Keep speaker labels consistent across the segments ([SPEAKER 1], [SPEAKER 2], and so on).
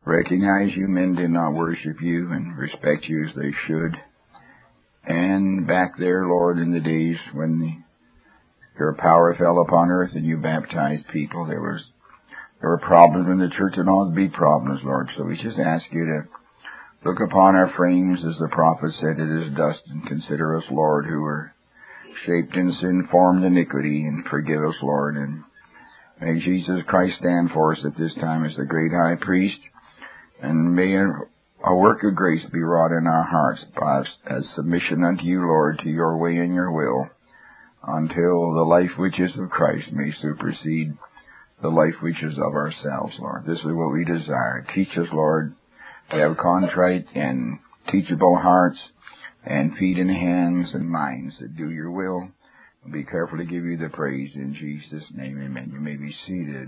[SPEAKER 1] recognize you men did not worship you and respect you as they should. And back there, Lord, in the days when your power fell upon earth and you baptized people, there were problems in the church, and always be problems, Lord. So we just ask you to look upon our frames, as the prophet said, it is dust, and consider us, Lord, who are shaped in sin, formed iniquity, and forgive us, Lord. And may Jesus Christ stand for us at this time as the great high priest, and may a work of grace be wrought in our hearts as submission unto you, Lord, to your way and your will, until the life which is of Christ may supersede the life which is of ourselves, Lord. This is what we desire. Teach us, Lord, to have contrite and teachable hearts and feet and hands and minds that do your will. Be careful to give you the praise in Jesus' name. Amen. You may be seated.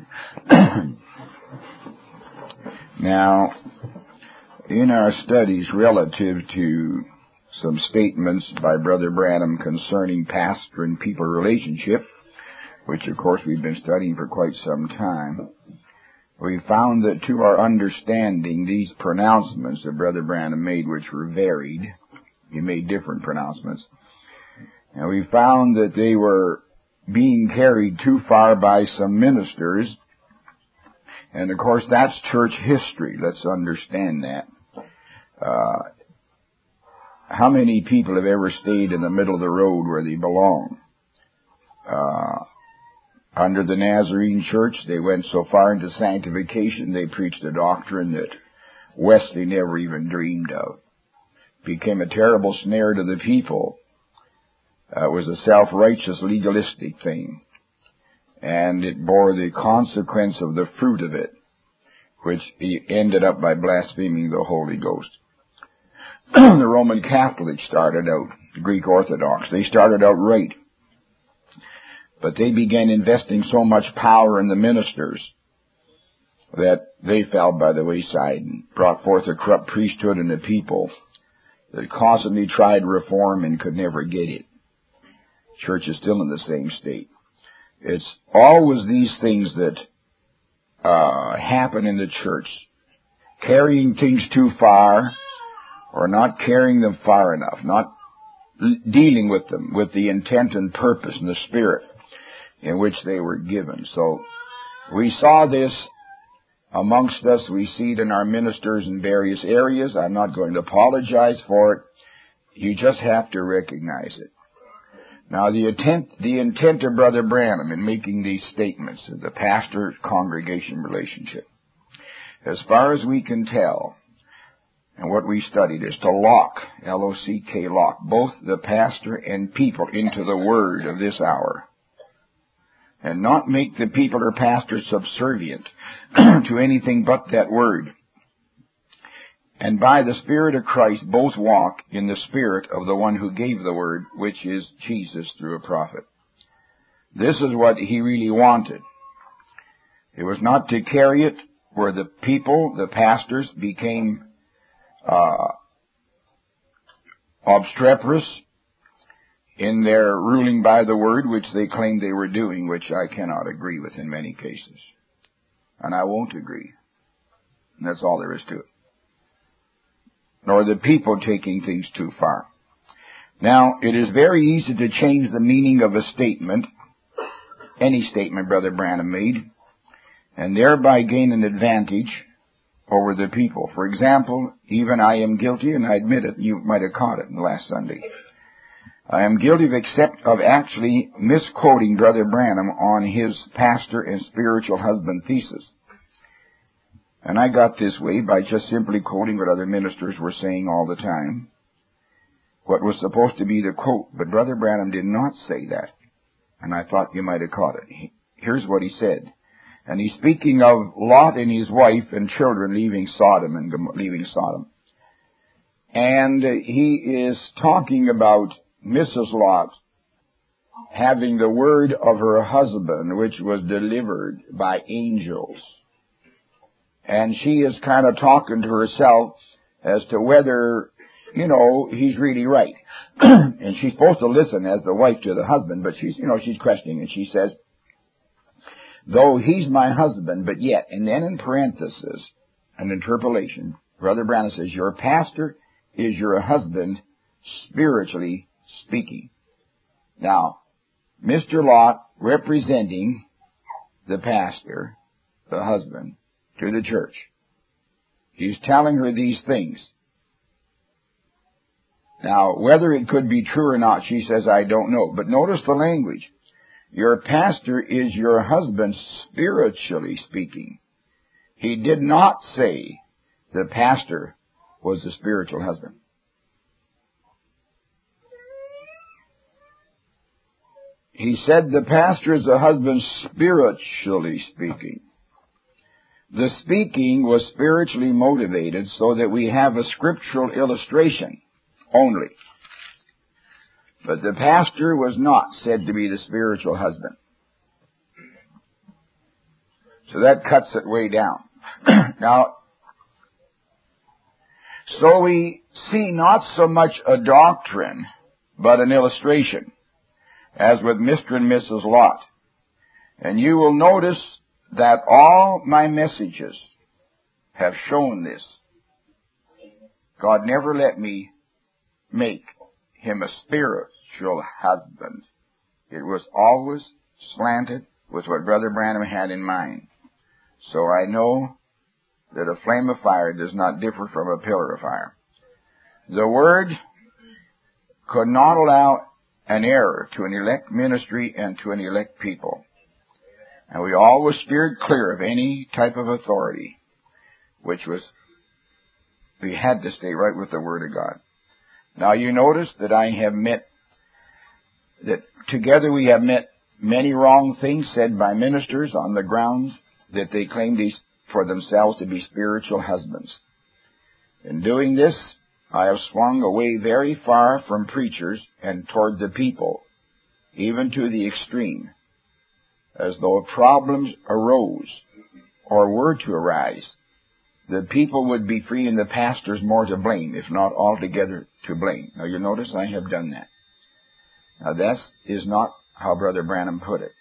[SPEAKER 1] Now, in our studies relative to some statements by Brother Branham concerning pastor and people relationship, which of course we've been studying for quite some time, we found that to our understanding, these pronouncements that Brother Branham made, which were varied, he made different pronouncements, and we found that they were being carried too far by some ministers. And of course that's church history. Let's understand that. How many people have ever stayed in the middle of the road where they belong? Under the Nazarene Church, they went so far into sanctification, they preached a doctrine that Wesley never even dreamed of. Became a terrible snare to the people. It was a self-righteous, legalistic thing. And it bore the consequence of the fruit of it, which he ended up by blaspheming the Holy Ghost. The Roman Catholics started out, the Greek Orthodox, they started out right. But they began investing so much power in the ministers that they fell by the wayside and brought forth a corrupt priesthood in the people that constantly tried reform and could never get it. Church is still in the same state. It's always these things that happen in the church. Carrying things too far, or not carrying them far enough, not dealing with them with the intent and purpose and the spirit in which they were given. So we saw this amongst us. We see it in our ministers in various areas. I'm not going to apologize for it. You just have to recognize it. Now, the intent of Brother Branham in making these statements of the pastor-congregation relationship, as far as we can tell, and what we studied, is to lock, L-O-C-K, lock, both the pastor and people into the word of this hour, and not make the people or pastor subservient to anything but that word. And by the Spirit of Christ, both walk in the Spirit of the one who gave the word, which is Jesus through a prophet. This is what he really wanted. It was not to carry it where the people, the pastors, became obstreperous in their ruling by the word, which they claimed they were doing, which I cannot agree with in many cases. And I won't agree. And that's all there is to it. Nor the people taking things too far. Now, it is very easy to change the meaning of a statement, any statement Brother Branham made, and thereby gain an advantage over the people. For example, even I am guilty, and I admit it, you might have caught it last Sunday. I am guilty of actually misquoting Brother Branham on his pastor and spiritual husband thesis. And I got this way by just simply quoting what other ministers were saying all the time, what was supposed to be the quote. But Brother Branham did not say that, and I thought you might have caught it. Here's what he said. And he's speaking of Lot and his wife and children leaving Sodom. And he is talking about Mrs. Lot having the word of her husband, which was delivered by angels. And she is kind of talking to herself as to whether, he's really right. And she's supposed to listen as the wife to the husband, but she's questioning, and she says, though he's my husband, but yet, and then in parenthesis, an interpolation. Brother Branham says, your pastor is your husband, spiritually speaking. Now, Mr. Lott, representing the pastor, the husband, to the church, he's telling her these things. Now, whether it could be true or not, she says, I don't know. But notice the language. Your pastor is your husband, spiritually speaking. He did not say the pastor was the spiritual husband. He said the pastor is the husband, spiritually speaking. The speaking was spiritually motivated so that we have a scriptural illustration only. But the pastor was not said to be the spiritual husband. So that cuts it way down. Now, so we see not so much a doctrine, but an illustration, as with Mr. and Mrs. Lott. And you will notice that all my messages have shown this. God never let me make him a spiritual husband. It was always slanted with what Brother Branham had in mind. So I know that a flame of fire does not differ from a pillar of fire. The Word could not allow an error to an elect ministry and to an elect people. And we always steered clear of any type of authority, which was, we had to stay right with the Word of God. Now you notice that I have met, that together we have met many wrong things said by ministers on the grounds that they claimed for themselves to be spiritual husbands. In doing this, I have swung away very far from preachers and toward the people, even to the extreme, as though problems arose or were to arise, the people would be free and the pastors more to blame, if not altogether to blame. Now you notice I have done that. Now that is not how Brother Branham put it.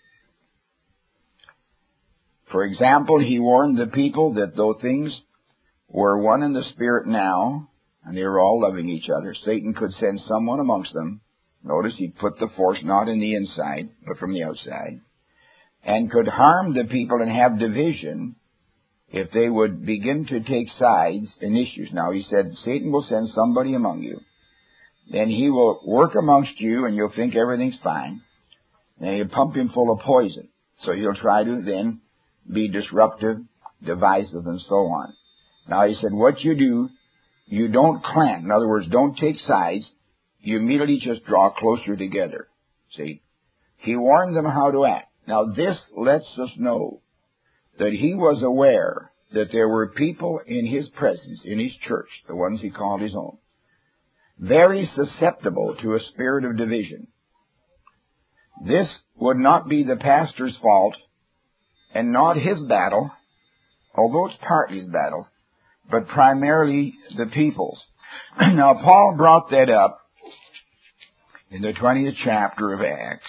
[SPEAKER 1] For example, he warned the people that though things were one in the Spirit now, and they were all loving each other, Satan could send someone amongst them. Notice he put the force not in the inside, but from the outside, and could harm the people and have division if they would begin to take sides in issues. Now he said, Satan will send somebody among you. Then he will work amongst you and you'll think everything's fine. And he'll pump him full of poison. So he'll try to then be disruptive, divisive, and so on. Now he said, what you do, you don't clan. In other words, don't take sides. You immediately just draw closer together. See? He warned them how to act. Now this lets us know that he was aware that there were people in his presence, in his church, the ones he called his own, very susceptible to a spirit of division. This would not be the pastor's fault and not his battle, although it's partly his battle, but primarily the people's. Now, Paul brought that up in the 20th chapter of Acts.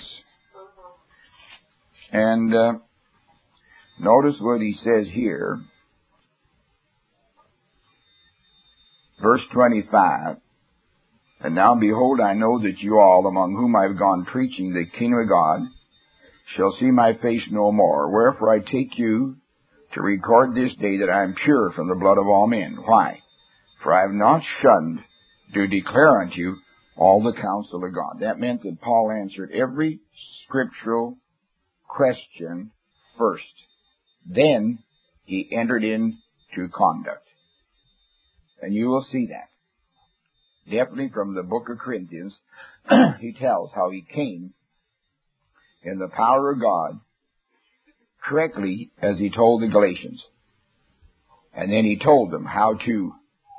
[SPEAKER 1] And notice what he says here. Verse 25. And now, behold, I know that you all, among whom I have gone preaching the kingdom of God, shall see my face no more. Wherefore I take you to record this day that I am pure from the blood of all men. Why? For I have not shunned to declare unto you all the counsel of God. That meant that Paul answered every scriptural question first. Then he entered into conduct. And you will see that. Definitely from the book of Corinthians, he tells how he came in the power of God correctly as he told the Galatians. And then he told them how to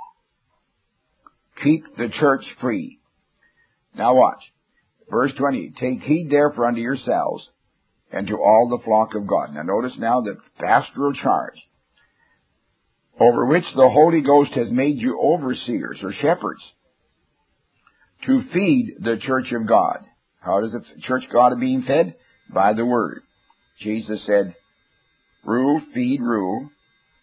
[SPEAKER 1] keep the church free. Now watch. Verse 20. Take heed therefore unto yourselves and to all the flock of God. Now notice now the pastoral charge, over which the Holy Ghost has made you overseers or shepherds, to feed the church of God. How does the church of God being fed? By the Word. Jesus said, rule, feed, rule.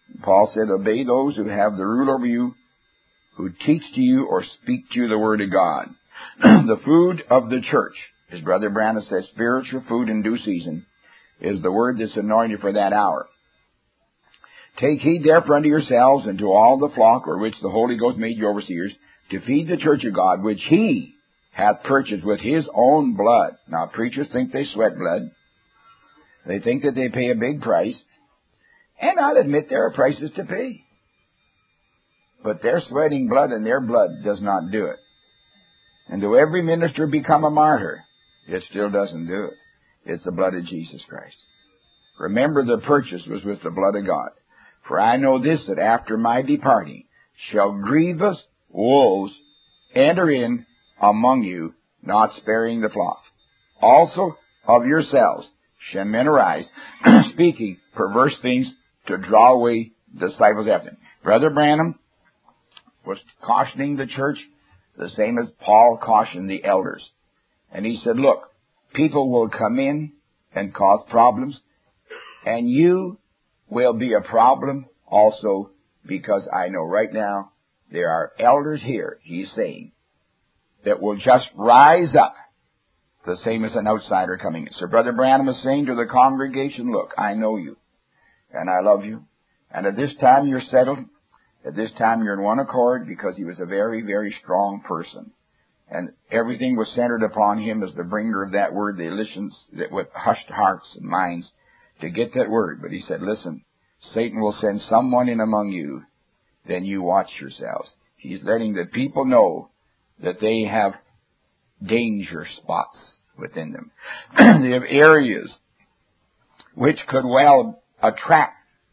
[SPEAKER 1] Paul said, obey those who have the rule over you, who teach to you or speak to you the word of God. The food of the church, as Brother Branham says, spiritual food in due season, is the word that's anointed for that hour. Take heed therefore unto yourselves and to all the flock, or which the Holy Ghost made you overseers, to feed the church of God, which he hath purchased with his own blood. Now, preachers think they sweat blood. They think that they pay a big price. And I'll admit there are prices to pay. But their sweating blood and their blood does not do it. And though every minister become a martyr, it still doesn't do it. It's the blood of Jesus Christ. Remember, the purchase was with the blood of God. For I know this, that after my departing shall grievous wolves enter in among you, not sparing the flock. Also of yourselves shall men arise, speaking perverse things to draw away disciples after them. Brother Branham was cautioning the church the same as Paul cautioned the elders. And he said, look, people will come in and cause problems, and you will be a problem also, because I know right now there are elders here, he's saying, that will just rise up, the same as an outsider coming in. So Brother Branham is saying to the congregation, look, I know you, and I love you, and at this time you're settled, at this time you're in one accord, because he was a very, very strong person. And everything was centered upon him as the bringer of that word. They listened with hushed hearts and minds to get that word. But he said, listen, Satan will send someone in among you, then you watch yourselves. He's letting the people know that they have danger spots within them. They have areas which could well attract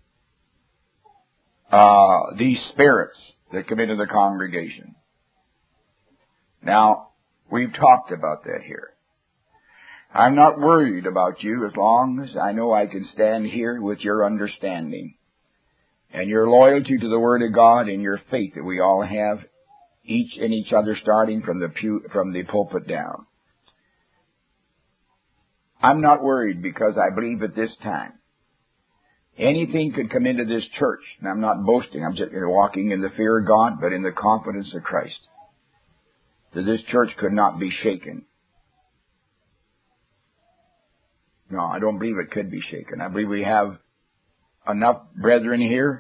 [SPEAKER 1] these spirits that come into the congregation. Now, we've talked about that here. I'm not worried about you as long as I know I can stand here with your understanding and your loyalty to the Word of God and your faith that we all have, each in each other, starting from the pulpit down. I'm not worried, because I believe at this time anything could come into this church, and I'm not boasting, I'm just walking in the fear of God, but in the confidence of Christ, that this church could not be shaken. No, I don't believe it could be shaken. I believe we have enough brethren here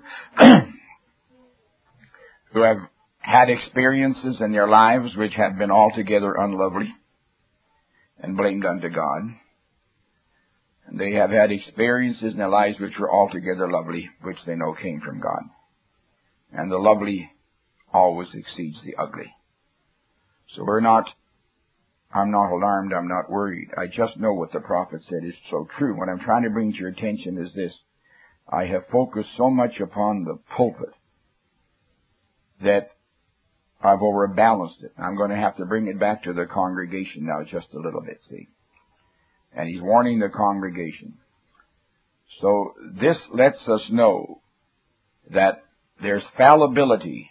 [SPEAKER 1] who have had experiences in their lives which have been altogether unlovely and blamed unto God. And they have had experiences in their lives which were altogether lovely, which they know came from God. And the lovely always exceeds the ugly. So I'm not alarmed, I'm not worried. I just know what the prophet said is so true. What I'm trying to bring to your attention is this. I have focused so much upon the pulpit that I've overbalanced it. I'm going to have to bring it back to the congregation now just a little bit, see. And he's warning the congregation. So this lets us know that there's fallibility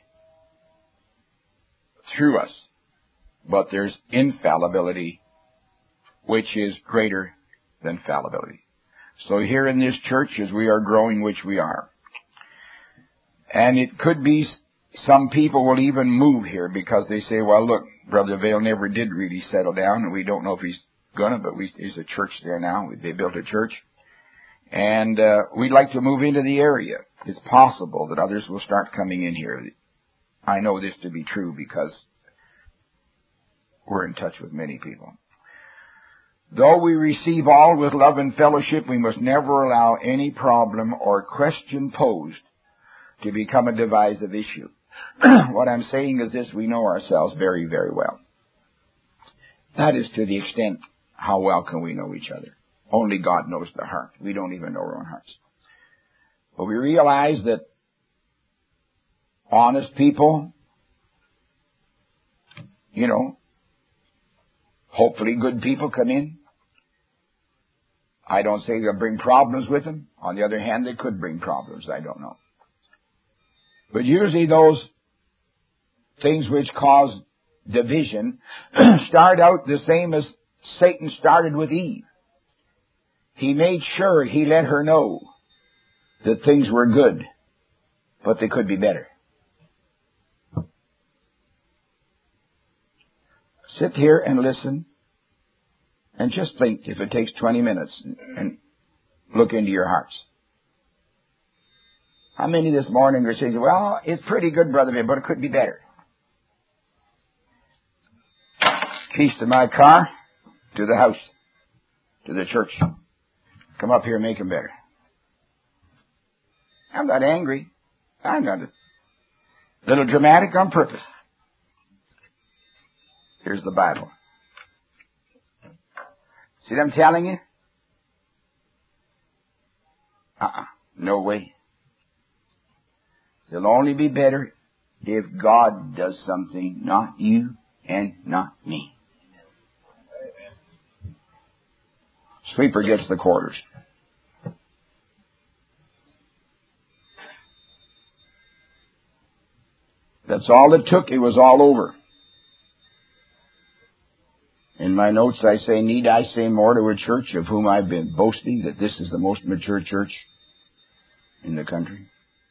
[SPEAKER 1] through us, but there's infallibility which is greater than fallibility. So here in this church, as we are growing, which we are, and it could be some people will even move here because they say, well, look, Brother Vail never did really settle down, and we don't know if he's going to, but there's a church there now. They built a church, and we'd like to move into the area. It's possible that others will start coming in here. I know this to be true because we're in touch with many people. Though we receive all with love and fellowship, we must never allow any problem or question posed to become a divisive issue. What I'm saying is this: we know ourselves very, very well. That is to the extent how well can we know each other. Only God knows the heart. We don't even know our own hearts. But we realize that honest people, hopefully good people come in. I don't say they'll bring problems with them. On the other hand, they could bring problems. I don't know. But usually those things which cause division start out the same as Satan started with Eve. He made sure he let her know that things were good but they could be better. Sit here and listen and just think, if it takes 20 minutes, and look into your hearts. How many this morning are saying, well, it's pretty good, Brother Bill, but it could be better? Keys to my car, to the house, to the church. Come up here and make them better. I'm not angry. I'm not a little dramatic on purpose. Here's the Bible. See what I'm telling you? No way. It'll only be better if God does something, not you and not me. Sweeper gets the quarters. That's all it took. It was all over. In my notes I say, need I say more to a church of whom I've been boasting that this is the most mature church in the country?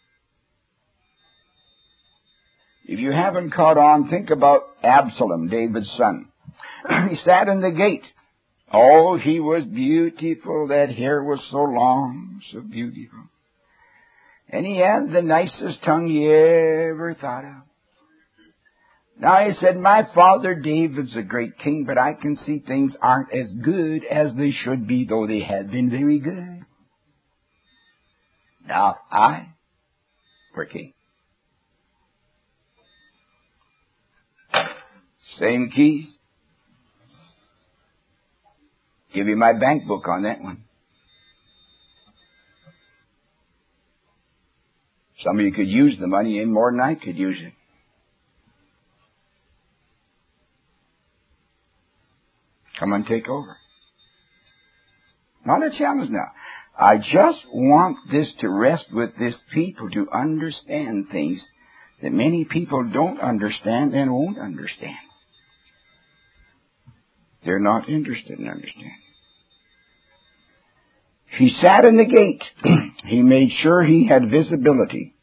[SPEAKER 1] If you haven't caught on, think about Absalom, David's son. He sat in the gate. Oh, he was beautiful. That hair was so long, so beautiful. And he had the nicest tongue you ever thought of. Now he said, my father David's a great king, but I can see things aren't as good as they should be, though they had been very good. Now I were king. Same keys. Give you my bank book on that one. Some of you could use the money in more than I could use it. Come and take over. Not a challenge now. I just want this to rest with this people to understand things that many people don't understand and won't understand. They're not interested in understanding. He sat in the gate. He made sure he had visibility.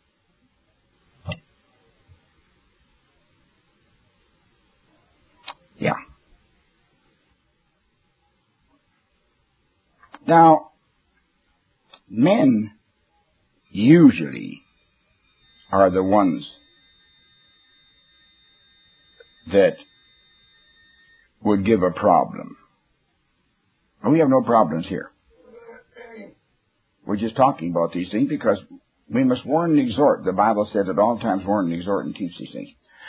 [SPEAKER 1] Yeah. Now, men usually are the ones that would give a problem. And we have no problems here. We're just talking about these things because we must warn and exhort. The Bible said at all times warn and exhort and teach these things.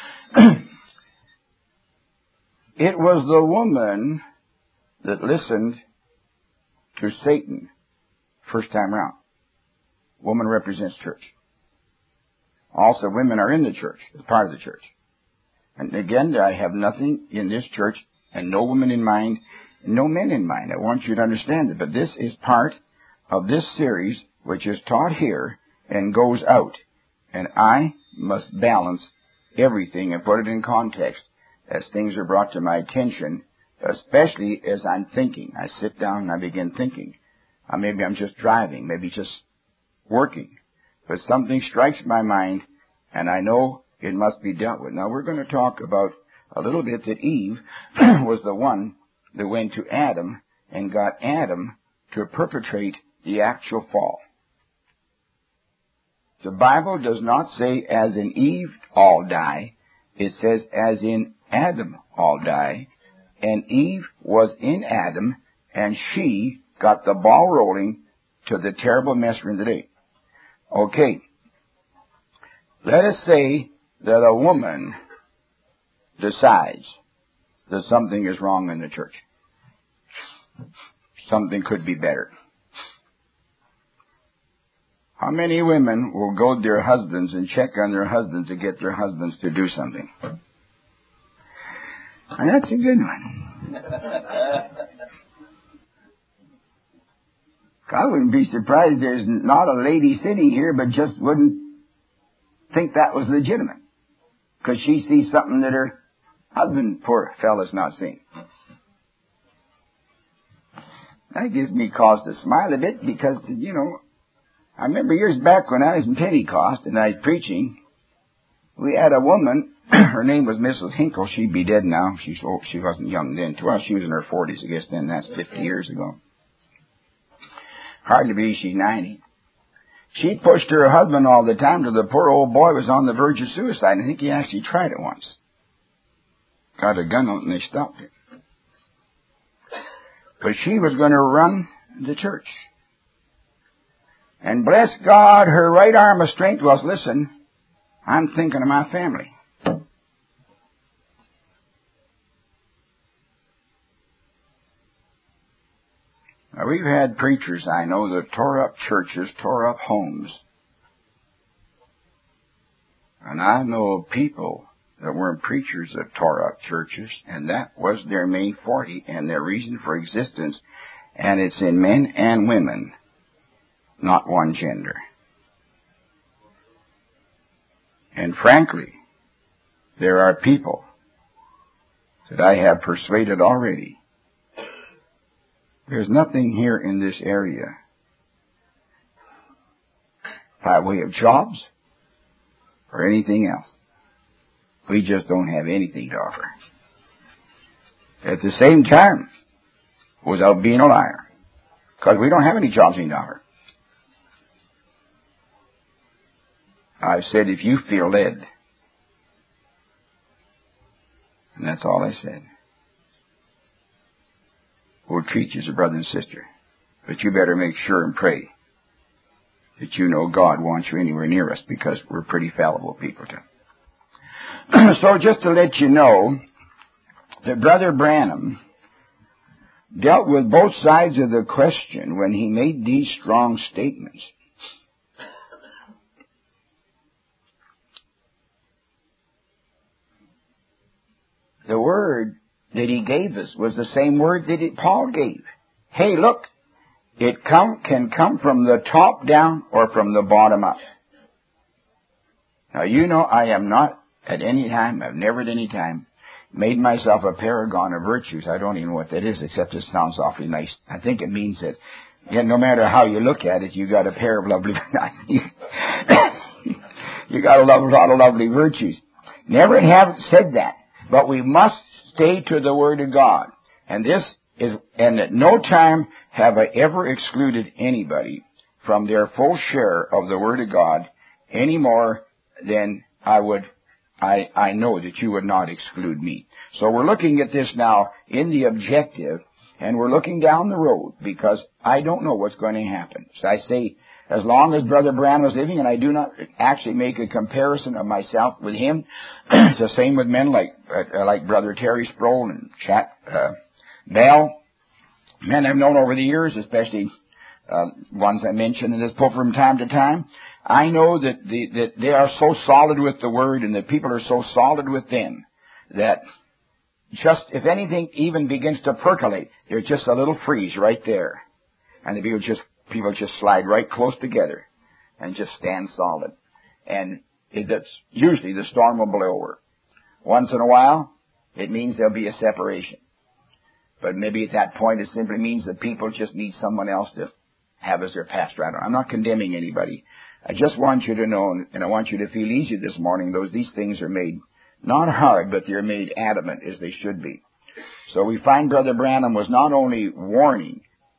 [SPEAKER 1] It was the woman that listened to Satan first time around. Woman represents church. Also, women are in the church, as part of the church. And again, I have nothing in this church and no woman in mind, no men in mind. I want you to understand it. But this is part of this series which is taught here and goes out. And I must balance everything and put it in context as things are brought to my attention, especially as I'm thinking. I sit down and I begin thinking. Maybe I'm just driving, maybe just working. But something strikes my mind and I know it must be dealt with. Now we're going to talk about a little bit that Eve was the one that went to Adam and got Adam to perpetrate the actual fall. The Bible does not say as in Eve all die. It says as in Adam all die. And Eve was in Adam and she got the ball rolling to the terrible mess we're in today. Okay. Let us say that a woman decides that something is wrong in the church. Something could be better. How many women will go to their husbands and check on their husbands to get their husbands to do something? And that's a good one. I wouldn't be surprised there's not a lady sitting here but just wouldn't think that was legitimate. Because she sees something that her husband, poor fella's not seeing. That gives me cause to smile a bit because, I remember years back when I was in Pentecost and I was preaching, we had a woman, her name was Mrs. Hinkle. She'd be dead now. She wasn't young then. Well, she was in her 40s, I guess then. That's 50 years ago. Hard to believe she's 90. She pushed her husband all the time till the poor old boy was on the verge of suicide. I think he actually tried it once. Got a gun out and they stopped it. But she was going to run the church. And bless God, her right arm of strength was, listen, I'm thinking of my family. Now, we've had preachers, I know, that tore up churches, tore up homes. And I know people that weren't preachers that tore up churches, and that was their main forte and their reason for existence. And it's in men and women, not one gender. And frankly, there are people that I have persuaded already. There's nothing here in this area by way of jobs or anything else. We just don't have anything to offer. At the same time, without being a liar, because we don't have any jobs to offer. I've said, if you feel led, and that's all I said, we'll treat you as a brother and sister. But you better make sure and pray that you know God wants you anywhere near us, because we're pretty fallible people too. So just to let you know that Brother Branham dealt with both sides of the question when he made these strong statements. The word that he gave us was the same word that Paul gave. Hey, look, it can come from the top down or from the bottom up. Now, you know, I am not at any time, I've never at any time made myself a paragon of virtues. I don't even know what that is, except it sounds awfully nice. I think it means that, no matter how you look at it, you got a pair of lovely, you got a lot of lovely virtues. Never have said that, but we must stay to the Word of God. And at no time have I ever excluded anybody from their full share of the Word of God any more than I know that you would not exclude me. So we're looking at this now in the objective, and we're looking down the road, because I don't know what's going to happen. So I say, as long as Brother Branham was living, and I do not actually make a comparison of myself with him, it's the same with men like Brother Terry Sproul and Chat Bell, men I've known over the years, especially ones I mention in this pulpit from time to time. I know that they are so solid with the Word, and that people are so solid with them, that just, if anything even begins to percolate, there's just a little freeze right there. And the people just slide right close together and just stand solid. And that's usually the storm will blow over. Once in a while, it means there'll be a separation. But maybe at that point it simply means that people just need someone else to have as their pastor. I'm not condemning anybody. I just want you to know, and I want you to feel easy this morning, these things are made not hard, but they're made adamant as they should be. So we find Brother Branham was not only warning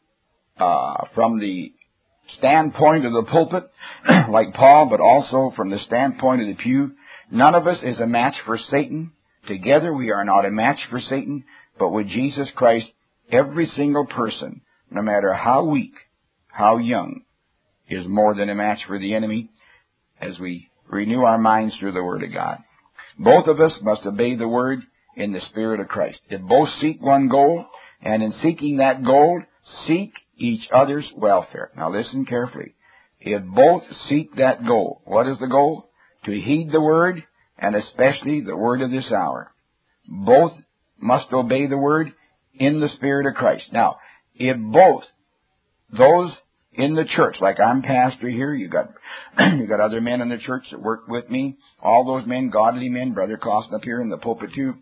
[SPEAKER 1] from the standpoint of the pulpit, like Paul, but also from the standpoint of the pew. None of us is a match for Satan. Together we are not a match for Satan, but with Jesus Christ, every single person, no matter how weak, how young, is more than a match for the enemy as we renew our minds through the Word of God. Both of us must obey the Word in the Spirit of Christ. If both seek one goal, and in seeking that goal, seek each other's welfare. Now listen carefully. If both seek that goal, what is the goal? To heed the Word, and especially the Word of this hour. Both must obey the Word in the Spirit of Christ. Now, if both those in the church, like I'm pastor here, you got other men in the church that work with me, all those men, godly men, Brother Costin up here in the pulpit too,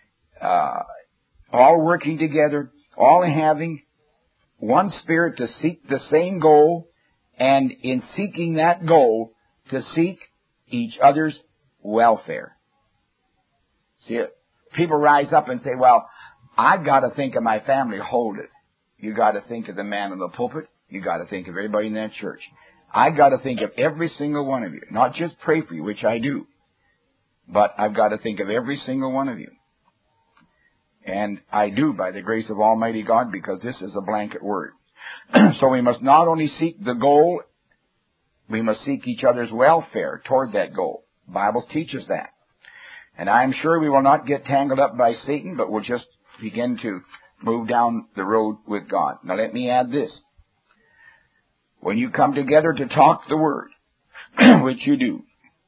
[SPEAKER 1] all working together, all having one spirit to seek the same goal and in seeking that goal, to seek each other's welfare. See, people rise up and say, well, I've got to think of my family. Hold it. You got to think of the man in the pulpit. You got to think of everybody in that church. I got to think of every single one of you. Not just pray for you, which I do, but I've got to think of every single one of you. And I do, by the grace of Almighty God, because this is a blanket word. So we must not only seek the goal, we must seek each other's welfare toward that goal. The Bible teaches that. And I'm sure we will not get tangled up by Satan, but we'll just begin to move down the road with God. Now let me add this. When you come together to talk the Word, which you do,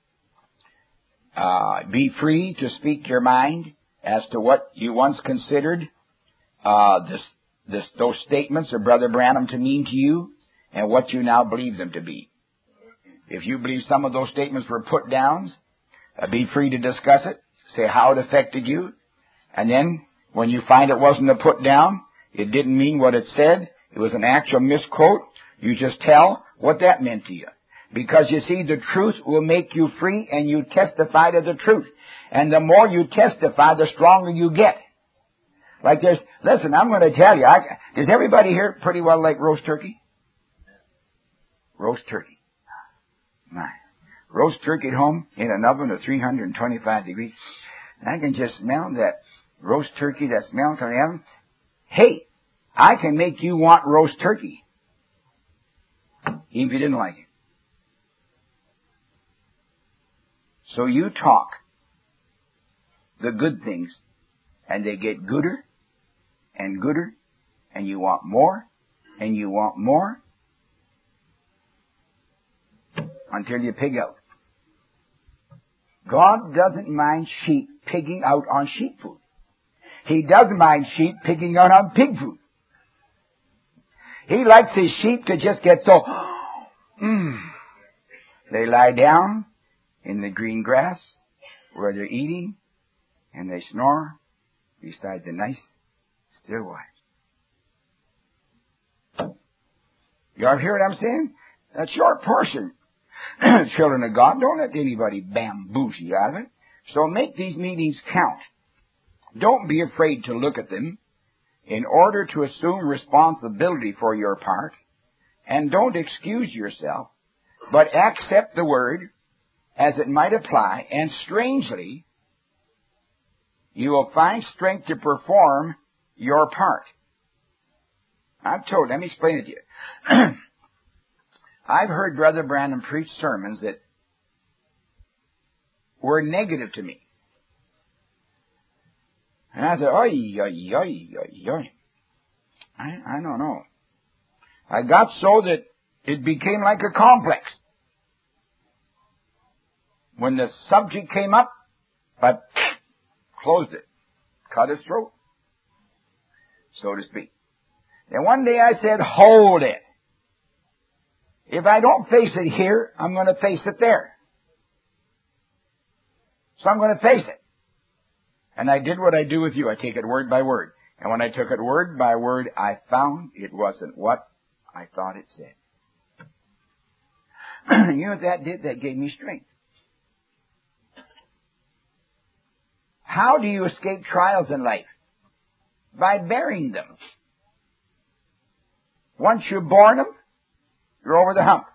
[SPEAKER 1] be free to speak your mind as to what you once considered those statements of Brother Branham to mean to you and what you now believe them to be. If you believe some of those statements were put downs, be free to discuss it, say how it affected you, and then when you find it wasn't a put down, it didn't mean what it said, it was an actual misquote, you just tell what that meant to you. Because you see, the truth will make you free, and you testify to the truth. And the more you testify, the stronger you get. Like listen, I'm going to tell you, does everybody here pretty well like roast turkey? Roast turkey. My. Roast turkey at home in an oven of 325 degrees. I can just smell that roast turkey, that smell from the oven. Hey, I can make you want roast turkey, even if you didn't like it. So you talk the good things, and they get gooder and gooder, and you want more, and you want more, until you pig out. God doesn't mind sheep pigging out on sheep food. He doesn't mind sheep pigging out on pig food. He likes his sheep to just get so, they lie down in the green grass where they're eating, and they snore beside the nice, still water. You all hear what I'm saying? That's your portion. Children of God, don't let anybody bamboozle you out of it. So make these meetings count. Don't be afraid to look at them in order to assume responsibility for your part. And don't excuse yourself, but accept the Word as it might apply, and strangely, you will find strength to perform your part. Let me explain it to you. I've heard Brother Branham preach sermons that were negative to me. And I said, I don't know. I got so that it became like a complex. When the subject came up, I closed it, cut his throat, so to speak. Then one day I said, hold it. If I don't face it here, I'm going to face it there. So I'm going to face it. And I did what I do with you. I take it word by word. And when I took it word by word, I found it wasn't what I thought it said. You know what that did? That gave me strength. How do you escape trials in life? By bearing them. Once you've borne them, you're over the hump.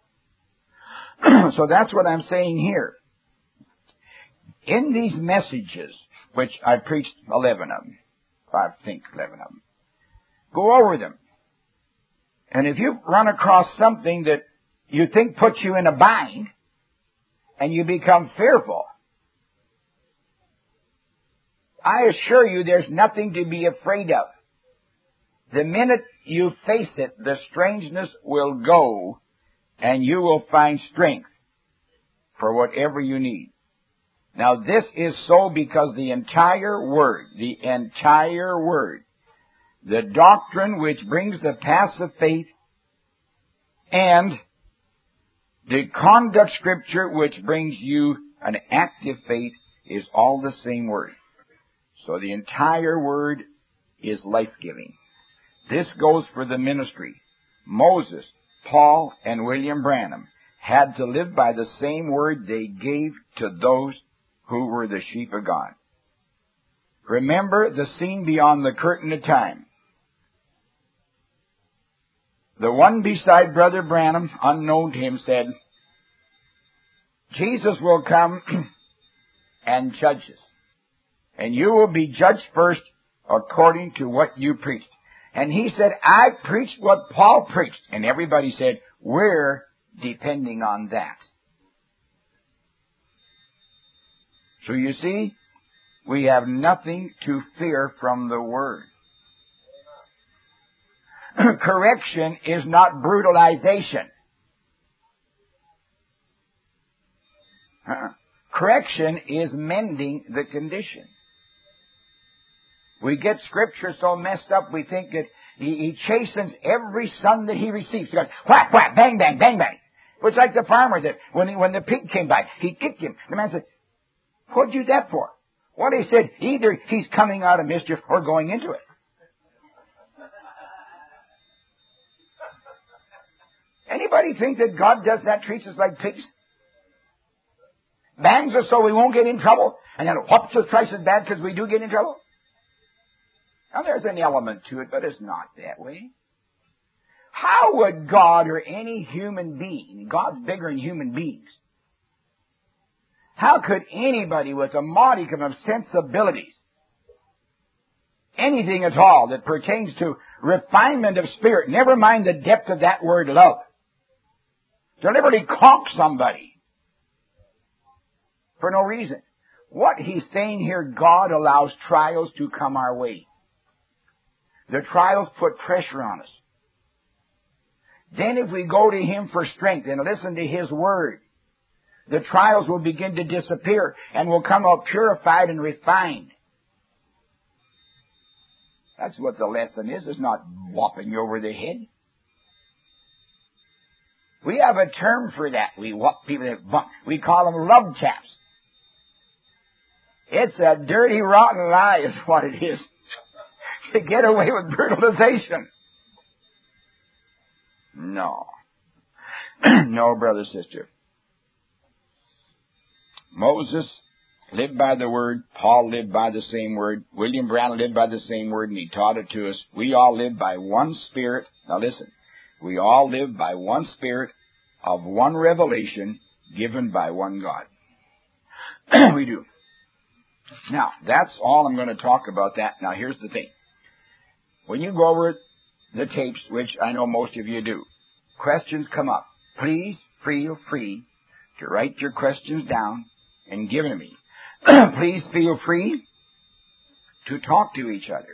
[SPEAKER 1] So that's what I'm saying here. In these messages, which I preached 11 of them, I think 11 of them, go over them. And if you run across something that you think puts you in a bind, and you become fearful, I assure you there's nothing to be afraid of. The minute you face it, the strangeness will go, and you will find strength for whatever you need. Now this is so because the entire Word, the doctrine which brings the passive faith, and the conduct scripture which brings you an active faith is all the same Word. So the entire Word is life-giving. This goes for the ministry. Moses Paul and William Branham had to live by the same word they gave to those who were the sheep of God. Remember the scene beyond the curtain of time. The one beside Brother Branham, unknown to him, said, Jesus will come and judge us. And you will be judged first according to what you preached. And he said, I preached what Paul preached. And everybody said, we're depending on that. So you see, we have nothing to fear from the Word. Correction is not brutalization. Correction is mending the condition. We get Scripture so messed up, we think that he chastens every son that he receives. He goes, whack, whack, bang, bang, bang, bang. It's like the farmer that when the pig came by, he kicked him. The man said, what'd you do that for? Well, he said, either he's coming out of mischief or going into it. Anybody think that God does that, treats us like pigs? Bangs us so we won't get in trouble, and then whoops us twice as bad because we do get in trouble? Now, there's an element to it, but it's not that way. How would God or any human being, God's bigger than human beings, how could anybody with a modicum of sensibilities, anything at all that pertains to refinement of spirit, never mind the depth of that word love, deliberately conk somebody for no reason? What he's saying here, God allows trials to come our way. The trials put pressure on us. Then if we go to Him for strength and listen to His Word, the trials will begin to disappear and will come out purified and refined. That's what the lesson is. It's not whopping you over the head. We have a term for that. We whop people that we call them love taps. It's a dirty, rotten lie is what it is. To get away with brutalization. No. No, brother, sister. Moses lived by the Word. Paul lived by the same Word. William Branham lived by the same Word, and he taught it to us. We all live by one Spirit. Now listen. We all live by one Spirit of one revelation given by one God. We do. Now, that's all I'm going to talk about that. Now, here's the thing. When you go over the tapes, which I know most of you do, questions come up. Please feel free to write your questions down and give them to me. Please feel free to talk to each other.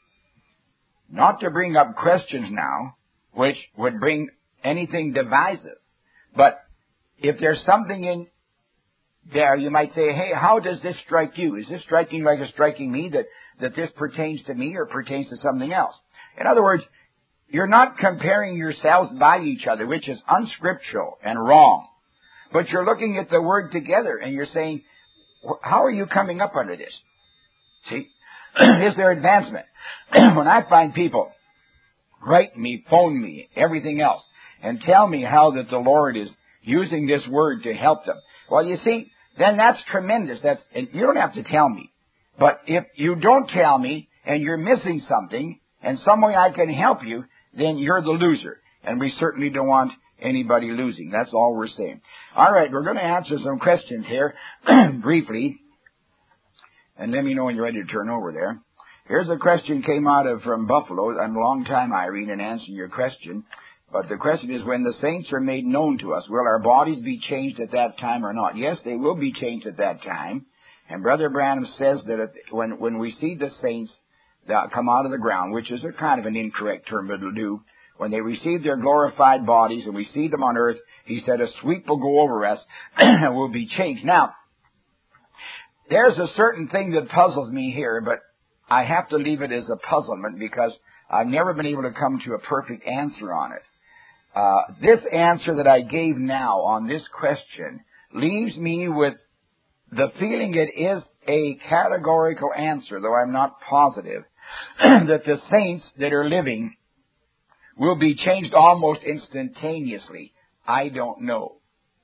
[SPEAKER 1] Not to bring up questions now, which would bring anything divisive. But if there's something in there, you might say, hey, how does this strike you? Is this striking like it's striking me, that this pertains to me or pertains to something else? In other words, you're not comparing yourselves by each other, which is unscriptural and wrong. But you're looking at the Word together and you're saying, how are you coming up under this? See? Is there advancement? When I find people write me, phone me, everything else, and tell me how that the Lord is using this Word to help them, well, you see, then that's tremendous. And you don't have to tell me. But if you don't tell me and you're missing something and some way I can help you, then you're the loser. And we certainly don't want anybody losing. That's all we're saying. All right, we're going to answer some questions here briefly. And let me know when you're ready to turn over there. Here's a question came out from Buffalo. I'm a long time, Irene, in answering your question. But the question is, when the saints are made known to us, will our bodies be changed at that time or not? Yes, they will be changed at that time. And Brother Branham says that when we see the saints that come out of the ground, which is a kind of an incorrect term, but it'll do, when they receive their glorified bodies and we see them on earth, he said a sweep will go over us and we'll be changed. Now, there's a certain thing that puzzles me here, but I have to leave it as a puzzlement because I've never been able to come to a perfect answer on it. This answer that I gave now on this question leaves me with the feeling it is a categorical answer, though I'm not positive, that the saints that are living will be changed almost instantaneously. I don't know.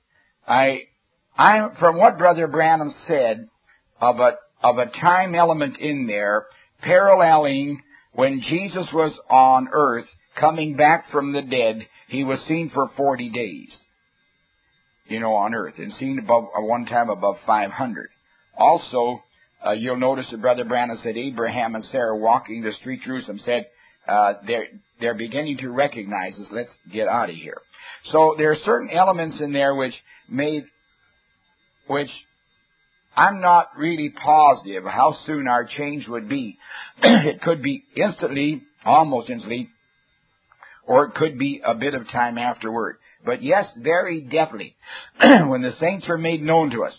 [SPEAKER 1] I'm from what Brother Branham said of a time element in there, paralleling when Jesus was on earth, coming back from the dead, he was seen for 40 days, on earth, and seen above, one time above 500. Also, you'll notice that Brother Branham said Abraham and Sarah walking the street Jerusalem said, they're beginning to recognize us. Let's get out of here. So there are certain elements in there which I'm not really positive how soon our change would be. It could be instantly, almost instantly, or it could be a bit of time afterward. But yes, very definitely, when the saints are made known to us,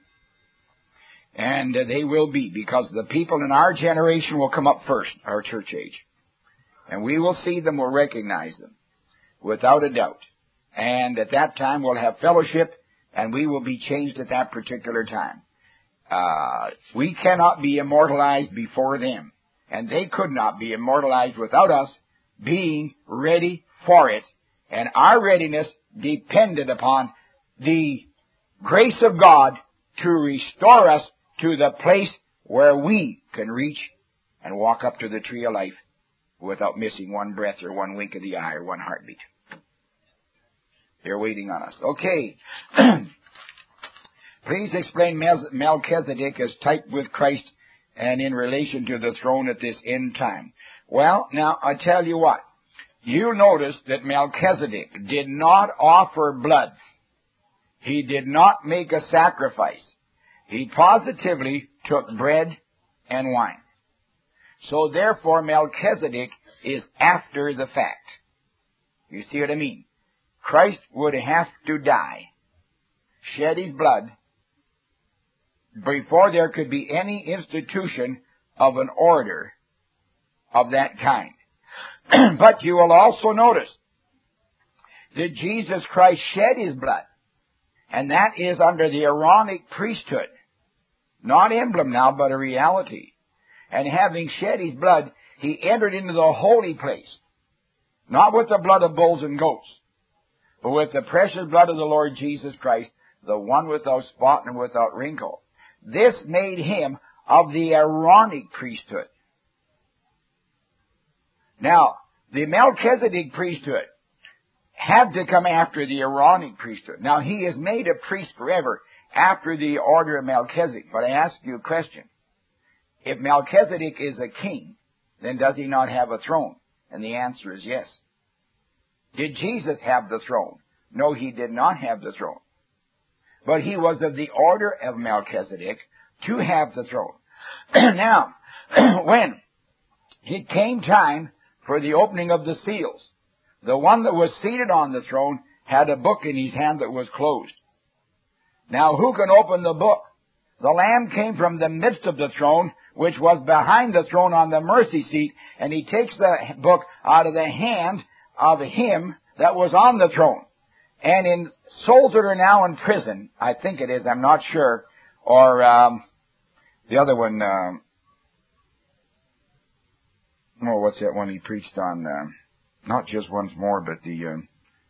[SPEAKER 1] and they will be, because the people in our generation will come up first, our church age. And we will see them, we'll recognize them, without a doubt. And at that time we'll have fellowship, and we will be changed at that particular time. We cannot be immortalized before them, and they could not be immortalized without us being ready for it, and our readiness depended upon the grace of God to restore us to the place where we can reach and walk up to the tree of life without missing one breath or one wink of the eye or one heartbeat. They're waiting on us. Okay. Please explain Melchizedek as typed with Christ and in relation to the throne at this end time. Well, now, I tell you what. You'll notice that Melchizedek did not offer blood. He did not make a sacrifice. He positively took bread and wine. So therefore, Melchizedek is after the fact. You see what I mean? Christ would have to die, shed his blood, before there could be any institution of an order of that kind. But you will also notice that Jesus Christ shed his blood, and that is under the Aaronic priesthood. Not emblem now, but a reality. And having shed his blood, he entered into the holy place, not with the blood of bulls and goats, but with the precious blood of the Lord Jesus Christ, the one without spot and without wrinkle. This made him of the Aaronic priesthood. Now, the Melchizedek priesthood had to come after the Aaronic priesthood. Now, he is made a priest forever after the order of Melchizedek. But I ask you a question. If Melchizedek is a king, then does he not have a throne? And the answer is yes. Did Jesus have the throne? No, he did not have the throne. But he was of the order of Melchizedek to have the throne. Now, when it came time for the opening of the seals, the one that was seated on the throne had a book in his hand that was closed. Now, who can open the book? The Lamb came from the midst of the throne, which was behind the throne on the mercy seat, and he takes the book out of the hand of him that was on the throne. And in souls that are now in prison, I think it is, I'm not sure, or the other one, what's that one he preached on? Not just once more, but the...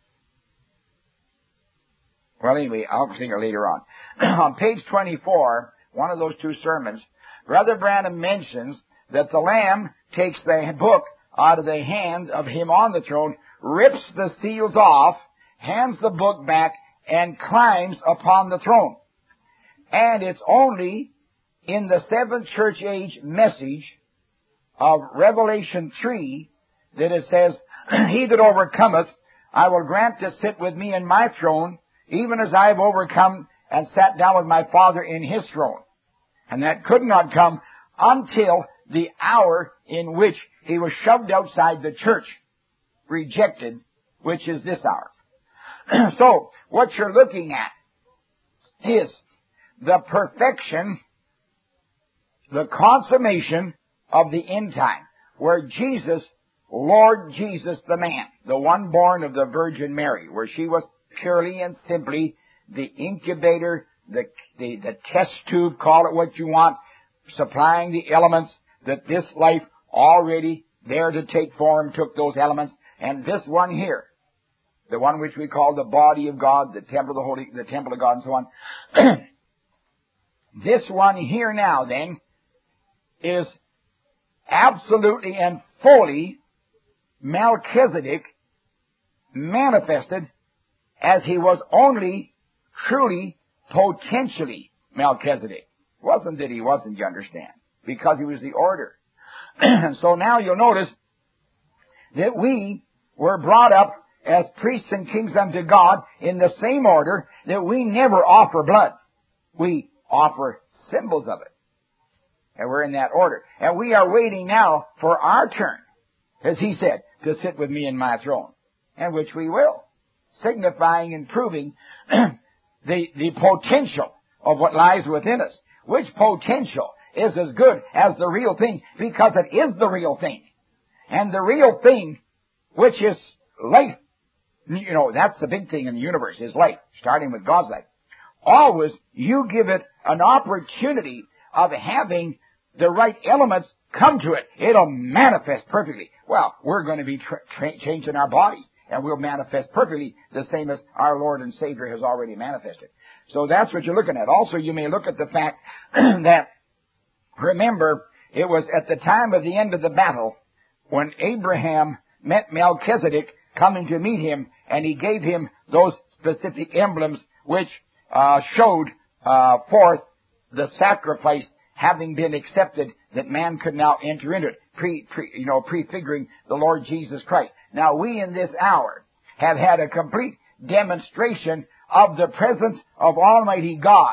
[SPEAKER 1] Well, anyway, I'll think it later on. On page 24, one of those two sermons, Brother Branham mentions that the Lamb takes the book out of the hand of him on the throne, rips the seals off, hands the book back, and climbs upon the throne. And it's only in the seventh church age message of Revelation 3 that it says, He that overcometh, I will grant to sit with me in my throne, even as I have overcome and sat down with my Father in his throne. And that could not come until the hour in which he was shoved outside the church, rejected, which is this hour. So, what you're looking at is the perfection, the consummation of the end time, where Jesus, Lord Jesus the man, the one born of the Virgin Mary, where she was purely and simply the incubator, the test tube, call it what you want, supplying the elements that this life already there to take form took those elements, And this one here, the one which we call the body of God, the temple of God and so on. This one here now then is absolutely and fully Melchizedek manifested as he was only truly potentially Melchizedek. It wasn't that he wasn't, you understand, because he was the order. And so now you'll notice that we were brought up as priests and kings unto God in the same order that we never offer blood. We offer symbols of it. And we're in that order. And we are waiting now for our turn, as he said, to sit with me in my throne. And which we will, signifying and proving the potential of what lies within us. Which potential is as good as the real thing, because it is the real thing. And the real thing, which is life, you know, that's the big thing in the universe, is life, starting with God's life. Always, you give it an opportunity of having the right elements come to it. It'll manifest perfectly. Well, we're going to be changing our bodies, and we'll manifest perfectly the same as our Lord and Savior has already manifested. So that's what you're looking at. Also, you may look at the fact that, remember, it was at the time of the end of the battle when Abraham met Melchizedek coming to meet him, and he gave him those specific emblems which showed forth the sacrifice having been accepted, that man could now enter into it, prefiguring the Lord Jesus Christ. Now we in this hour have had a complete demonstration of the presence of Almighty God,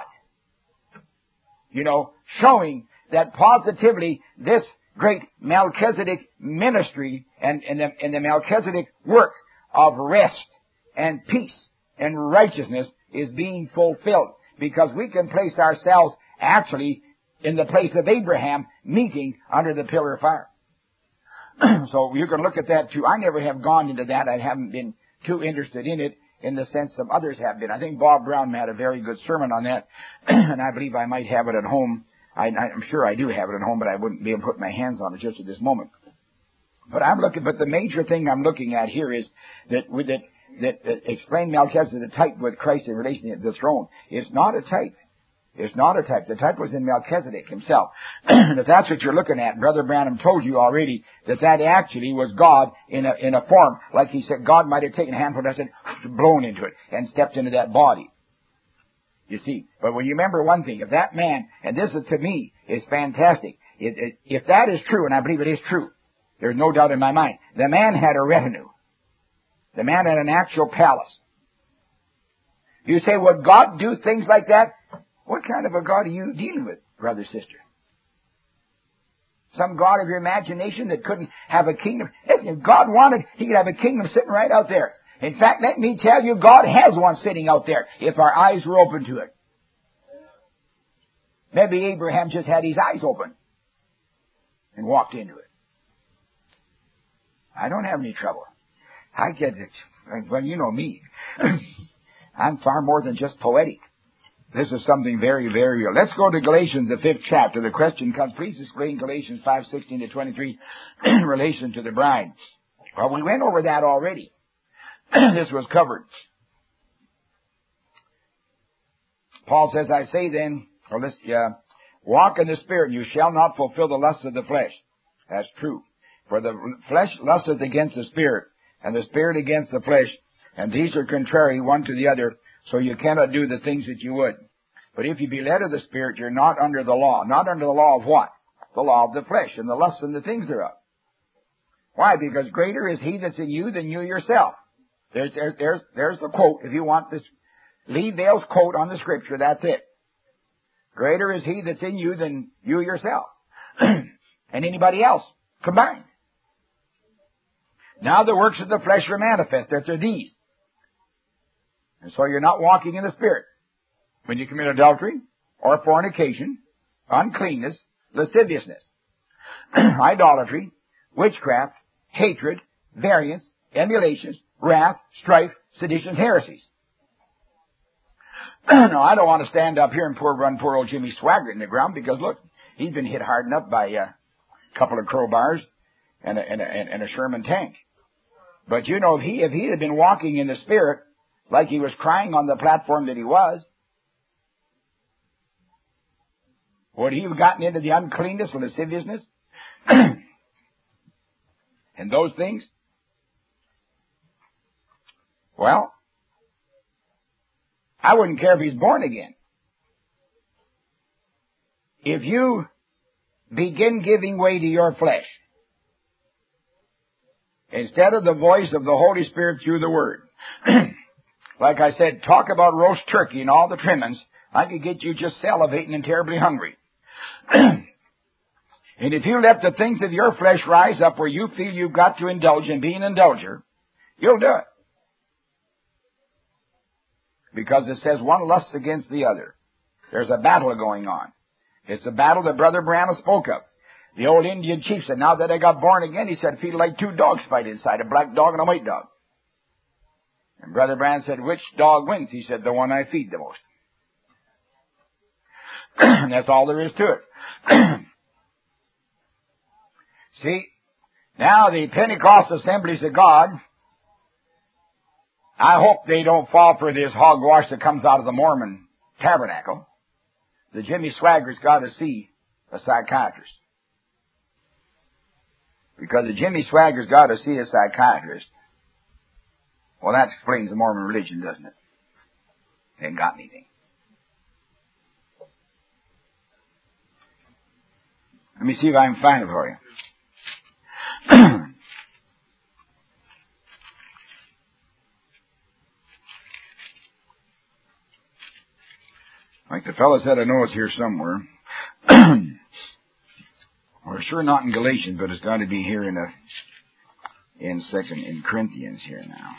[SPEAKER 1] showing that positively this great Melchizedek ministry and the Melchizedek work of rest and peace and righteousness is being fulfilled, because we can place ourselves actually in the place of Abraham meeting under the pillar of fire. So you can look at that too. I never have gone into that. I haven't been too interested in it in the sense some others have been. I think Bob Brown had a very good sermon on that, and I believe I might have it at home. I'm sure I do have it at home, but I wouldn't be able to put my hands on it just at this moment. But the major thing I'm looking at here is that explain Melchizedek, the type with Christ in relation to the throne. It's not a type. It's not a type. The type was in Melchizedek himself. And if that's what you're looking at, Brother Branham told you already that actually was God in a form, like he said, God might have taken a handful of dust and blown into it and stepped into that body. You see, but when you remember one thing, if that man, and this is to me is fantastic, if that is true, and I believe it is true, there's no doubt in my mind, the man had a retinue. The man had an actual palace. You say, would God do things like that? What kind of a God are you dealing with, brother, sister? Some God of your imagination that couldn't have a kingdom? If God wanted, he could have a kingdom sitting right out there. In fact, let me tell you, God has one sitting out there if our eyes were open to it. Maybe Abraham just had his eyes open and walked into it. I don't have any trouble. I get it. Well, you know me. I'm far more than just poetic. This is something very, very real. Let's go to Galatians, the 5th chapter. The question comes, please explain Galatians 5:16-23 in relation to the bride. Well, we went over that already. This was covered. Paul says, I say then, walk in the Spirit, and you shall not fulfill the lusts of the flesh. That's true. For the flesh lusteth against the Spirit, and the Spirit against the flesh, and these are contrary one to the other, so you cannot do the things that you would. But if you be led of the Spirit, you're not under the law. Not under the law of what? The law of the flesh, and the lusts and the things thereof. Why? Because greater is he that's in you than you yourself. There's the quote. If you want this, Lee Dale's quote on the Scripture, that's it. Greater is he that's in you than you yourself. And anybody else combined. Now the works of the flesh are manifest. They're these. And so you're not walking in the Spirit. When you commit adultery, or fornication, uncleanness, lasciviousness, idolatry, witchcraft, hatred, variance, emulations, wrath, strife, seditions, heresies. Now, I don't want to stand up here and run poor old Jimmy Swaggart in the ground, because look, he's been hit hard enough by a couple of crowbars and a Sherman tank. But you know, if he had been walking in the Spirit, like he was crying on the platform that he was, would he have gotten into the uncleanness and lasciviousness and those things? Well, I wouldn't care if he's born again. If you begin giving way to your flesh, instead of the voice of the Holy Spirit through the Word, like I said, talk about roast turkey and all the trimmings, I could get you just salivating and terribly hungry. And if you let the things of your flesh rise up where you feel you've got to indulge in being an indulger, you'll do it. Because it says one lusts against the other. There's a battle going on. It's a battle that Brother Branham spoke of. The old Indian chief said, now that I got born again, he said, feel like two dogs fight inside, a black dog and a white dog. And Brother Branham said, which dog wins? He said, the one I feed the most. And that's all there is to it. See, now the Pentecostal Assemblies of God, I hope they don't fall for this hogwash that comes out of the Mormon tabernacle. The Jimmy Swaggart's got to see a psychiatrist. Because the Jimmy Swaggart's got to see a psychiatrist. Well, that explains the Mormon religion, doesn't it? They ain't got anything. Let me see if I can find it for you. Like the fellow said, I know it's here somewhere. We're sure not in Galatians, but it's got to be here in Corinthians here now.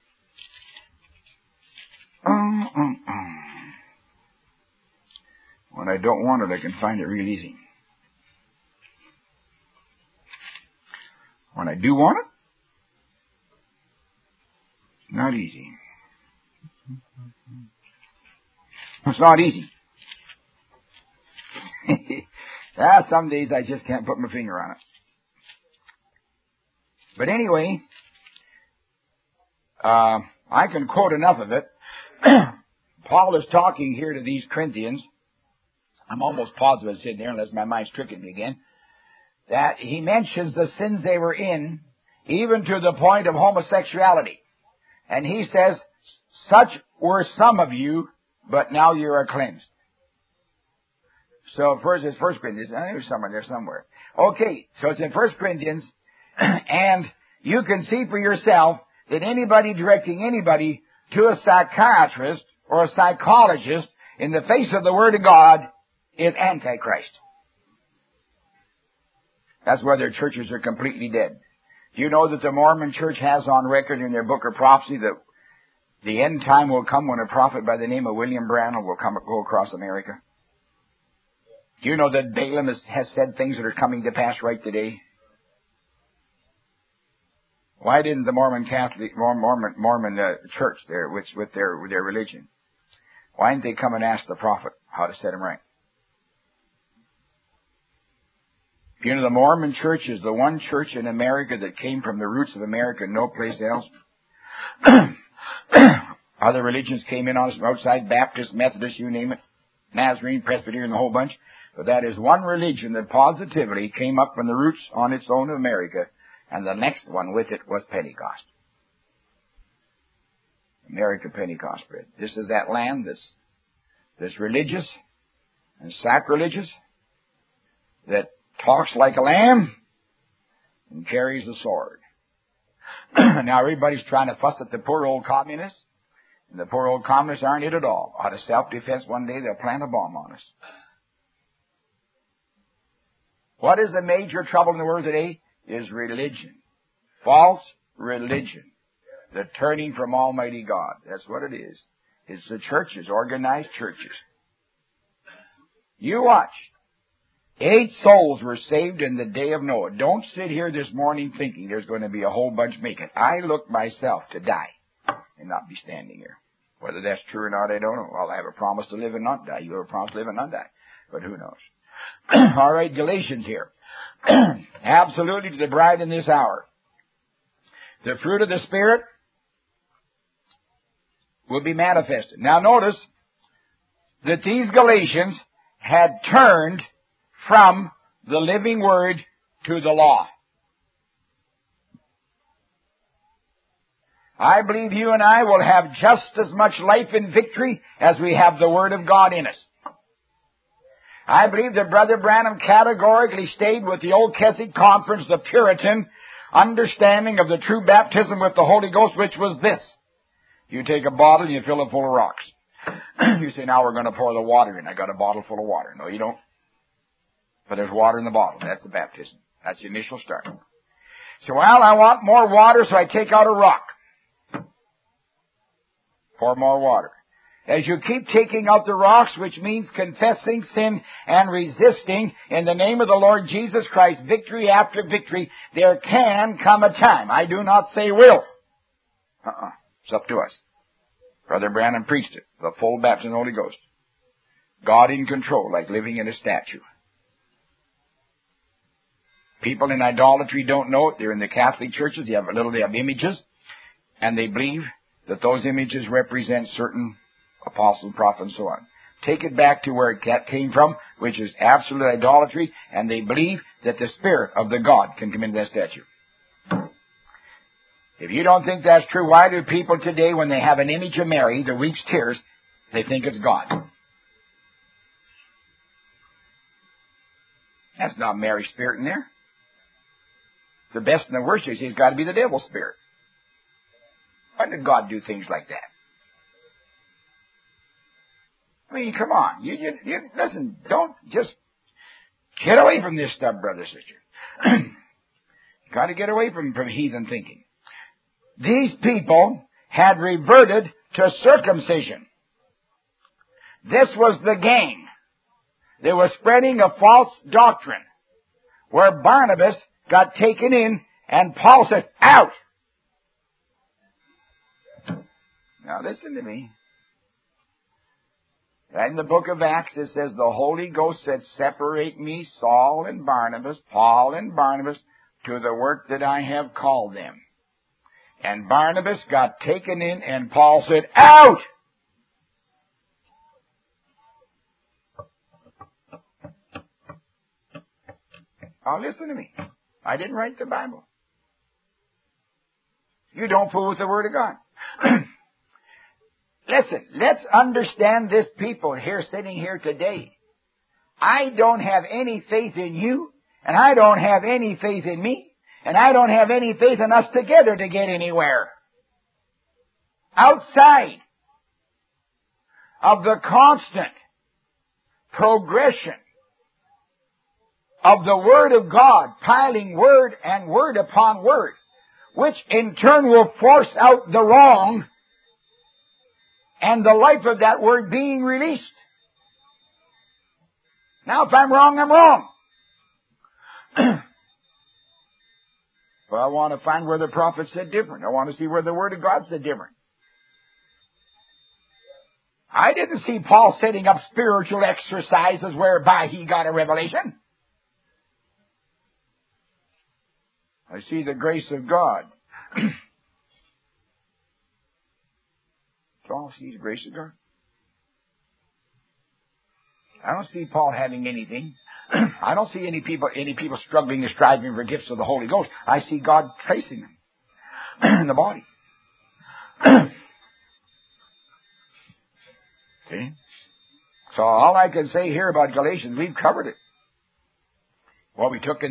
[SPEAKER 1] When I don't want it, I can find it real easy. When I do want it, not easy. It's not easy. Some days I just can't put my finger on it. But anyway, I can quote enough of it. Paul is talking here to these Corinthians. I'm almost positive it's in there, unless my mind's tricking me again. That he mentions the sins they were in, even to the point of homosexuality. And he says, such were some of you, but now you are cleansed. So first it's 1 Corinthians. There's someone there somewhere. Okay, so it's in 1 Corinthians, and you can see for yourself that anybody directing anybody to a psychiatrist or a psychologist in the face of the Word of God is Antichrist. That's why their churches are completely dead. Do you know that the Mormon Church has on record in their book of prophecy that the end time will come when a prophet by the name of William Branham will go across America? Do you know that Balaam has said things that are coming to pass right today? Why didn't the Mormon Church there, with their religion, why didn't they come and ask the prophet how to set him right? You know, the Mormon Church is the one church in America that came from the roots of America, no place else. Other religions came in on us from outside, Baptist, Methodist, you name it, Nazarene, Presbyterian, the whole bunch. But that is one religion that positively came up from the roots on its own of America, and the next one with it was Pentecost. America Pentecost spread. This is that land that's religious and sacrilegious, that talks like a lamb and carries a sword. Now everybody's trying to fuss at the poor old communists, and the poor old communists aren't it at all. Out of self-defense, one day they'll plant a bomb on us. What is the major trouble in the world today? Is religion. False religion. The turning from Almighty God. That's what it is. It's the churches, organized churches. You watch. 8 souls were saved in the day of Noah. Don't sit here this morning thinking there's going to be a whole bunch making it. I look myself to die and not be standing here. Whether that's true or not, I don't know. Well, I have a promise to live and not die. You have a promise to live and not die. But who knows? All right, Galatians here. Absolutely to the bride in this hour. The fruit of the Spirit will be manifested. Now notice that these Galatians had turned from the living Word to the law. I believe you and I will have just as much life and victory as we have the Word of God in us. I believe that Brother Branham categorically stayed with the Old Keswick Conference, the Puritan understanding of the true baptism with the Holy Ghost, which was this. You take a bottle and you fill it full of rocks. You say, now we're going to pour the water in. I got a bottle full of water. No, you don't. But there's water in the bottle. That's the baptism. That's the initial start. So, well, I want more water, so I take out a rock. Pour more water. As you keep taking out the rocks, which means confessing sin and resisting in the name of the Lord Jesus Christ, victory after victory, there can come a time. I do not say will. It's up to us. Brother Branham preached it. The full baptism of the Holy Ghost. God in control, like living in a statue. People in idolatry don't know it. They're in the Catholic churches. They have images. And they believe that those images represent certain apostles, prophets, and so on. Take it back to where it came from, which is absolute idolatry, and they believe that the Spirit of the God can come into that statue. If you don't think that's true, why do people today, when they have an image of Mary that weeps tears, they think it's God? That's not Mary's spirit in there. The best and the worst you see has got to be the devil's spirit. Why did God do things like that? I mean, come on. You listen, don't just get away from this stuff, brother, sister. You got to get away from heathen thinking. These people had reverted to circumcision. This was the gang. They were spreading a false doctrine where Barnabas got taken in and Paul said, out! Now listen to me. Right in the book of Acts it says the Holy Ghost said, separate me, Saul and Barnabas, Paul and Barnabas, to the work that I have called them. And Barnabas got taken in and Paul said, out! Now listen to me. I didn't write the Bible. You don't fool with the Word of God. Listen, let's understand this people here sitting here today. I don't have any faith in you, and I don't have any faith in me, and I don't have any faith in us together to get anywhere. Outside of the constant progression of the Word of God, piling word and word upon word, which in turn will force out the wrong and the life of that word being released. Now, if I'm wrong, I'm wrong. But I want to find where the prophet said different. I want to see where the Word of God said different. I didn't see Paul setting up spiritual exercises whereby he got a revelation. I see the grace of God. All I see is the grace of God. I don't see Paul having anything. I don't see any people struggling and striving for gifts of the Holy Ghost. I see God placing them in the body. Okay? So all I can say here about Galatians, we've covered it. Well, we took in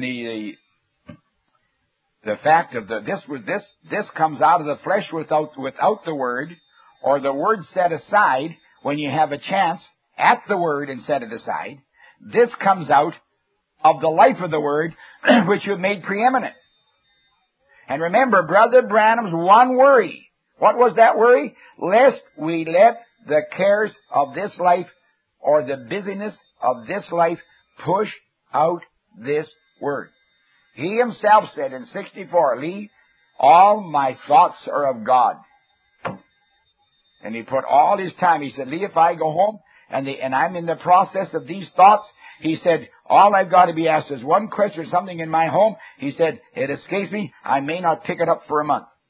[SPEAKER 1] the fact of this comes out of the flesh without the Word, or the Word set aside when you have a chance at the Word and set it aside. This comes out of the life of the Word, which you've made preeminent. And remember, Brother Branham's one worry. What was that worry? Lest we let the cares of this life or the busyness of this life push out this Word. He himself said in 64, Lee, all my thoughts are of God. And he put all his time. He said, Lee, if I go home and I'm in the process of these thoughts, he said, all I've got to be asked is one question or something in my home. He said, it escapes me. I may not pick it up for a month.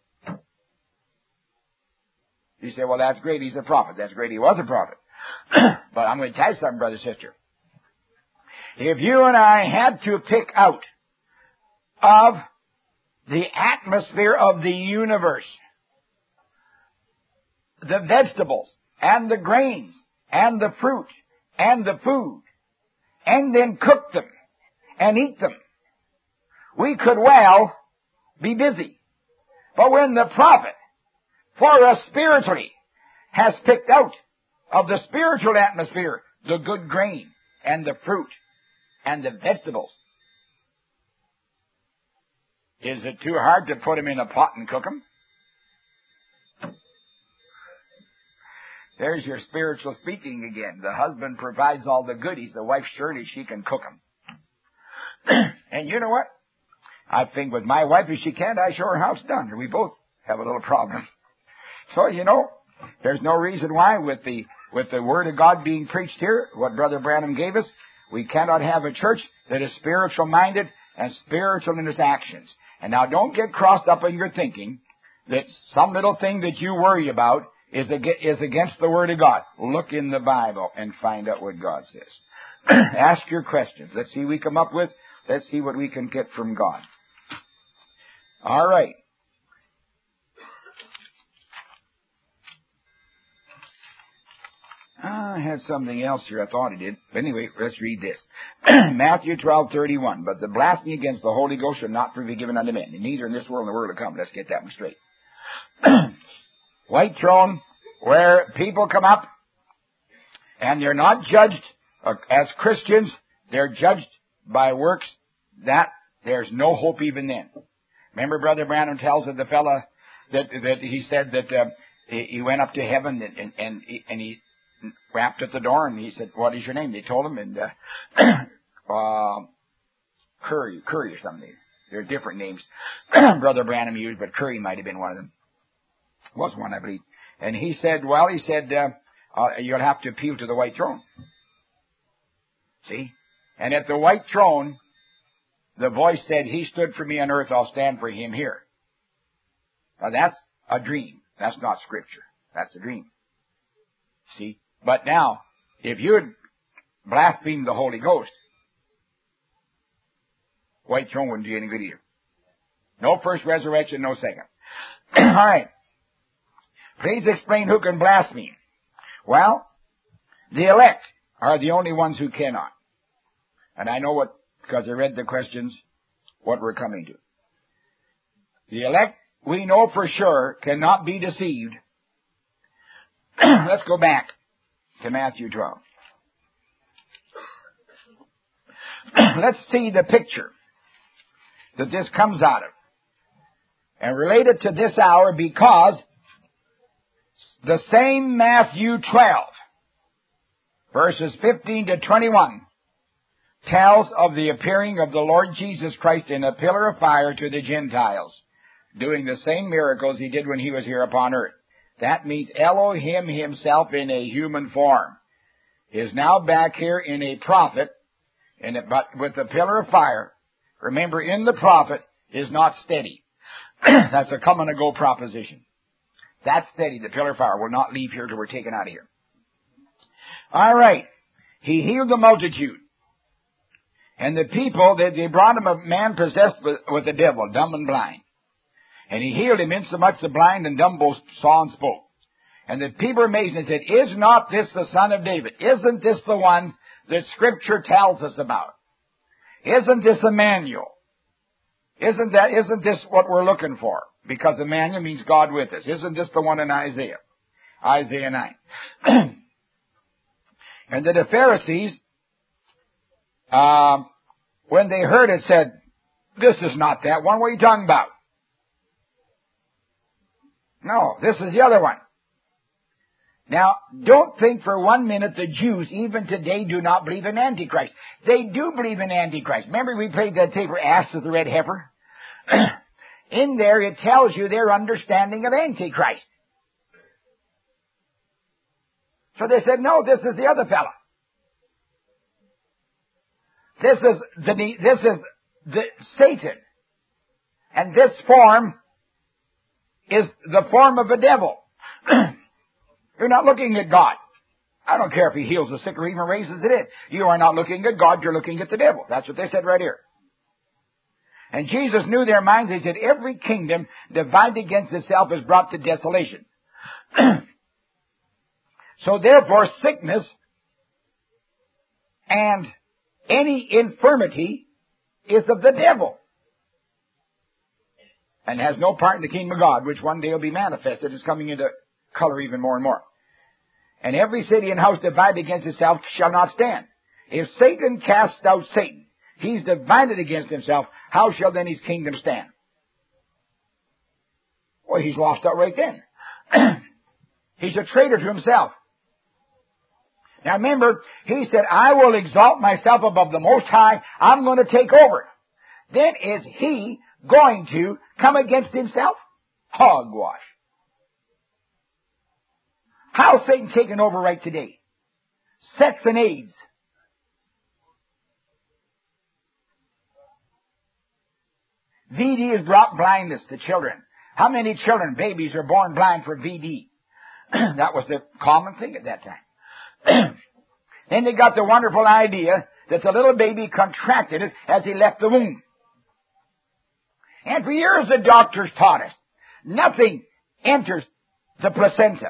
[SPEAKER 1] You say, well, that's great. He's a prophet. That's great. He was a prophet. But I'm going to tell you something, brother, sister. If you and I had to pick out of the atmosphere of the universe, the vegetables and the grains and the fruit and the food, and then cook them and eat them, we could well be busy. But when the prophet, for us spiritually, has picked out of the spiritual atmosphere the good grain and the fruit and the vegetables, is it too hard to put them in a pot and cook them? There's your spiritual speaking again. The husband provides all the goodies. The wife, surely she can cook them. And you know what? I think with my wife, if she can't, I show her how it's done. We both have a little problem. So, you know, there's no reason why with the Word of God being preached here, what Brother Branham gave us, we cannot have a church that is spiritual-minded and spiritual in its actions. And now don't get crossed up in your thinking that some little thing that you worry about is against the Word of God. Look in the Bible and find out what God says. Ask your questions. Let's see what we come up with. Let's see what we can get from God. All right. I had something else here. I thought I did. But anyway, let's read this. Matthew 12:31. But the blasphemy against the Holy Ghost shall not be given unto men, and neither in this world nor the world to come. Let's get that one straight. White throne, where people come up, and they're not judged as Christians. They're judged by works. That there's no hope even then. Remember, Brother Branham tells of the fellow that he said that he went up to heaven and he rapped at the door and he said, "What is your name?" They told him, and Curry or something. There are different names Brother Branham used, but Curry might have been one of them. Was one, I believe. And he said, you'll have to appeal to the white throne. See? And at the white throne, the voice said, "He stood for me on earth, I'll stand for him here." Now that's a dream. That's not Scripture. That's a dream. See? But now, if you had blasphemed the Holy Ghost, white throne wouldn't do you any good either. No first resurrection, no second. All right. Please explain who can blaspheme. Well, the elect are the only ones who cannot. And I know because I read the questions, what we're coming to. The elect, we know for sure, cannot be deceived. Let's go back to Matthew 12. Let's see the picture that this comes out of. And relate it to this hour, because the same Matthew 12, verses 15 to 21, tells of the appearing of the Lord Jesus Christ in a pillar of fire to the Gentiles, doing the same miracles he did when he was here upon earth. That means Elohim himself in a human form is now back here in a prophet, but with the pillar of fire. Remember, in the prophet is not steady. That's a come and a go proposition. That's steady. The pillar of fire will not leave here till we're taken out of here. All right. He healed the multitude. And the people, they brought him a man possessed with the devil, dumb and blind. And he healed him, insomuch the blind and dumb both saw and spoke. And the people were amazed and said, "Is not this the Son of David? Isn't this the one that Scripture tells us about? Isn't this Emmanuel? Isn't this what we're looking for? Because Emmanuel means God with us. Isn't this the one in Isaiah? Isaiah 9. And the Pharisees, when they heard it, said, "This is not that one. What are you talking about?" No, this is the other one. Now, don't think for 1 minute the Jews, even today, do not believe in Antichrist. They do believe in Antichrist. Remember we played that tape for Ass of the Red Heifer? In there it tells you their understanding of Antichrist. So they said, "No, this is the other fella. This is the Satan. And this form is the form of a devil." You're not looking at God. I don't care if He heals the sick or even raises the dead. You are not looking at God, you're looking at the devil. That's what they said right here. And Jesus knew their minds. He said, every kingdom divided against itself is brought to desolation. So therefore, sickness and any infirmity is of the devil, and has no part in the kingdom of God, which one day will be manifested. It's coming into color even more and more. And every city and house divided against itself shall not stand. If Satan casts out Satan, he's divided against himself. How shall then his kingdom stand? Well, he's lost out right then. He's a traitor to himself. Now remember, he said, I will exalt myself above the Most High. I'm going to take over. Then is he going to come against himself? Hogwash. How's Satan taking over right today? Sex and AIDS. VD has brought blindness to children. How many children, babies, are born blind for VD? That was the common thing at that time. Then they got the wonderful idea that the little baby contracted it as he left the womb. And for years the doctors taught us, nothing enters the placenta.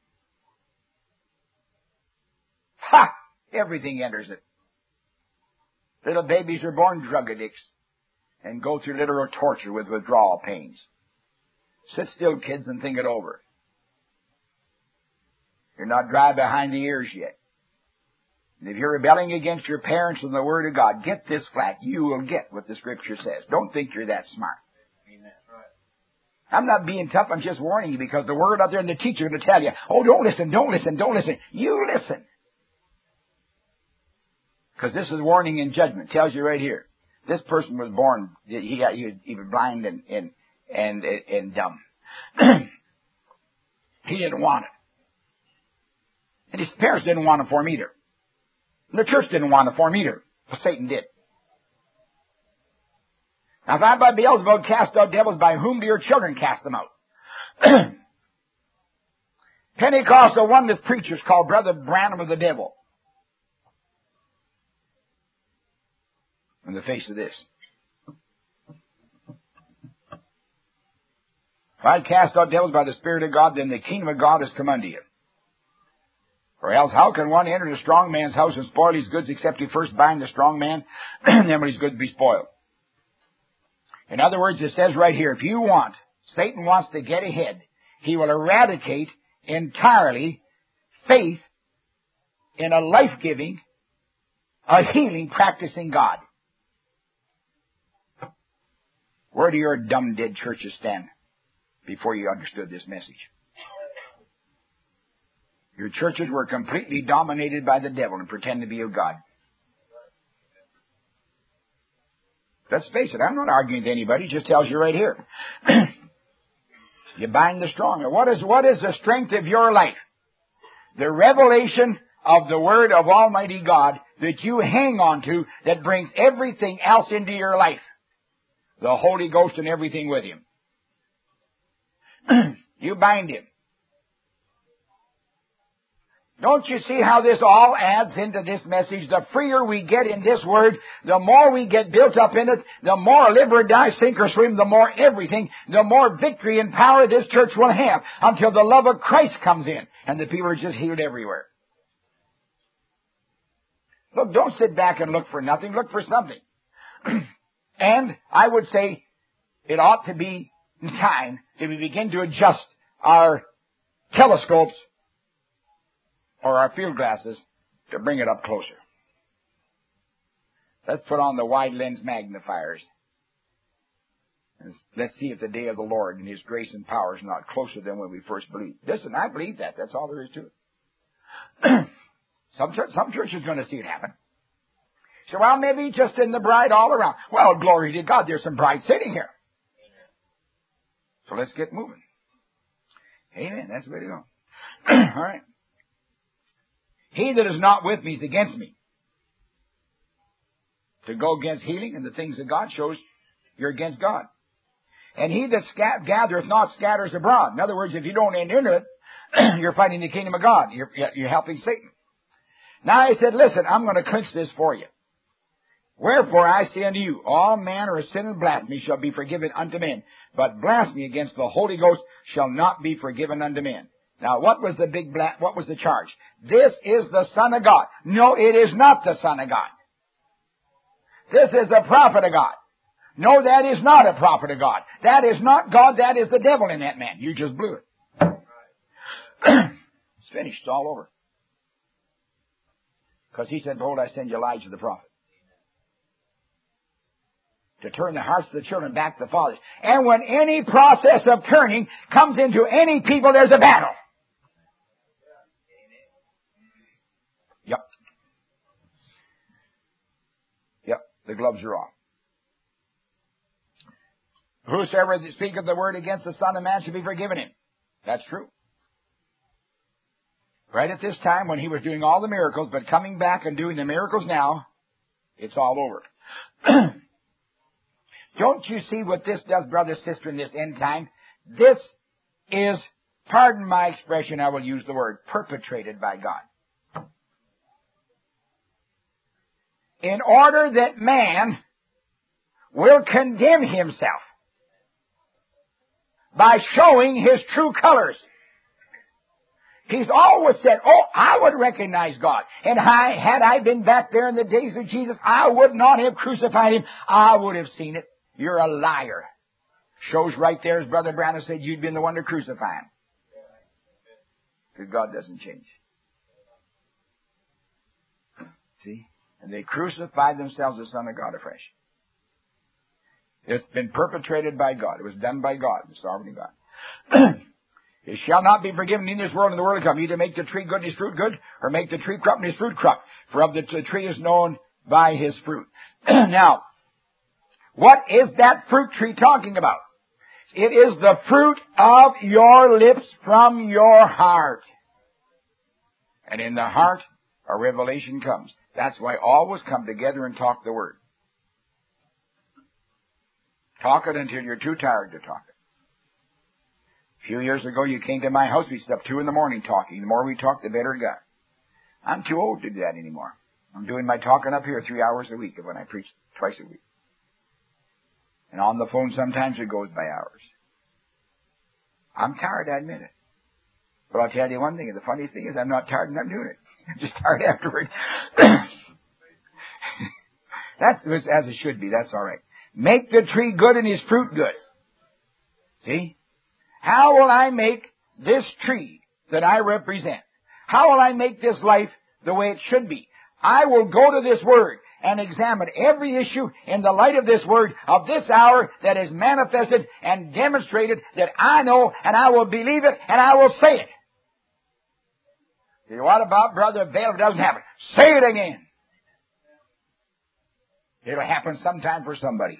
[SPEAKER 1] Ha! Everything enters it. Little babies are born drug addicts and go through literal torture with withdrawal pains. Sit still, kids, and think it over. You're not dry behind the ears yet. And if you're rebelling against your parents and the Word of God, get this flat. You will get what the Scripture says. Don't think you're that smart.
[SPEAKER 2] Amen. Right.
[SPEAKER 1] I'm not being tough. I'm just warning you, because the Word out there and the teacher are going to tell you, oh, don't listen, don't listen, don't listen. You listen. Because this is warning and judgment. It tells you right here. This person was born, he was blind and dumb. He didn't want it. And his parents didn't want it for him either. And the church didn't want it for him either. But Satan did. Now if I by Beelzebub cast out devils, by whom do your children cast them out? Pentecostal oneness preachers call Brother Branham of the devil. In the face of this. If I cast out devils by the Spirit of God, then the kingdom of God has come unto you. Or else how can one enter the strong man's house and spoil his goods, except he first bind the strong man, and then will his goods be spoiled? In other words, it says right here, if you want, Satan wants to get ahead, he will eradicate entirely faith in a life-giving, a healing, practicing God. Where do your dumb, dead churches stand before you understood this message? Your churches were completely dominated by the devil and pretend to be of God. Let's face it, I'm not arguing to anybody. It just tells you right here. You bind the strong. What is the strength of your life? The revelation of the Word of Almighty God that you hang on to, that brings everything else into your life. The Holy Ghost and everything with Him. You bind Him. Don't you see how this all adds into this message? The freer we get in this Word, the more we get built up in it, the more live or die, sink or swim, the more everything, the more victory and power this church will have until the love of Christ comes in and the people are just healed everywhere. Look, don't sit back and look for nothing. Look for something. And I would say it ought to be time that we begin to adjust our telescopes or our field glasses to bring it up closer. Let's put on the wide lens magnifiers. And let's see if the day of the Lord and His grace and power is not closer than when we first believed. Listen, I believe that. That's all there is to it. Some church is going to see it happen. So, well, maybe just in the bride all around. Well, glory to God, there's some brides sitting here. So let's get moving. Amen. That's the way to go. All right. He that is not with me is against me. To go against healing and the things that God shows, you're against God. And he that gathereth not scatters abroad. In other words, if you don't enter into it, You're fighting the kingdom of God. You're helping Satan. Now he said, listen, I'm going to clinch this for you. Wherefore I say unto you, all manner of sin and blasphemy shall be forgiven unto men, but blasphemy against the Holy Ghost shall not be forgiven unto men. Now, what was the charge? This is the Son of God. No, it is not the Son of God. This is the prophet of God. No, that is not a prophet of God. That is not God. That is the devil in that man. You just blew it. It's finished. It's all over. Because he said, behold, I send you Elijah the prophet, to turn the hearts of the children back to the fathers. And when any process of turning comes into any people, there's a battle. Yep. Yep. The gloves are off. Whosoever speaketh the word against the Son of Man shall be forgiven him. That's true. Right at this time when he was doing all the miracles, but coming back and doing the miracles now, it's all over. Don't you see what this does, brother, sister, in this end time? This is, pardon my expression, I will use the word, perpetrated by God. In order that man will condemn himself by showing his true colors. He's always said, oh, I would recognize God. And had I been back there in the days of Jesus, I would not have crucified him. I would have seen it. You're a liar. Shows right there, as Brother Branham said, you'd been the one to crucify him. Because God doesn't change. See? And they crucified themselves the Son of God afresh. It's been perpetrated by God. It was done by God, the sovereign God. It shall not be forgiven in this world and the world to come. Either make the tree good and his fruit good, or make the tree crop and his fruit crop. For of the tree is known by his fruit. Now, what is that fruit tree talking about? It is the fruit of your lips from your heart. And in the heart, a revelation comes. That's why always come together and talk the word. Talk it until you're too tired to talk it. A few years ago, you came to my house. We slept 2 a.m. talking. The more we talk, the better it got. I'm too old to do that anymore. I'm doing my talking up here 3 hours a week when I preach twice a week. And on the phone, sometimes it goes by hours. I'm tired, I admit it. But I'll tell you one thing. The funniest thing is I'm not tired and I'm doing it. I'm just tired afterward. That's as it should be. That's all right. Make the tree good and his fruit good. See? How will I make this tree that I represent? How will I make this life the way it should be? I will go to this word and examine every issue in the light of this word of this hour that is manifested and demonstrated that I know, and I will believe it and I will say it. What about Brother Bale if it doesn't happen? Say it again. It'll happen sometime for somebody.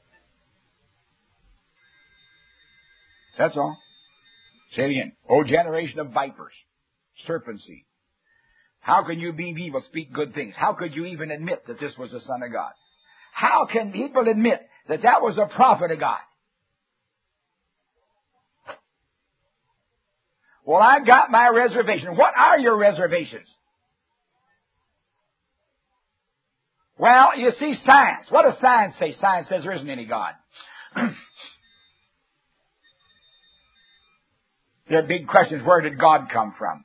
[SPEAKER 1] That's all. Say it again. O generation of vipers, serpent seed. How can you being evil speak good things? How could you even admit that this was the Son of God? How can people admit that that was a prophet of God? Well, I got my reservation. What are your reservations? Well, you see, science. What does science say? Science says there isn't any God. There are big questions. Where did God come from?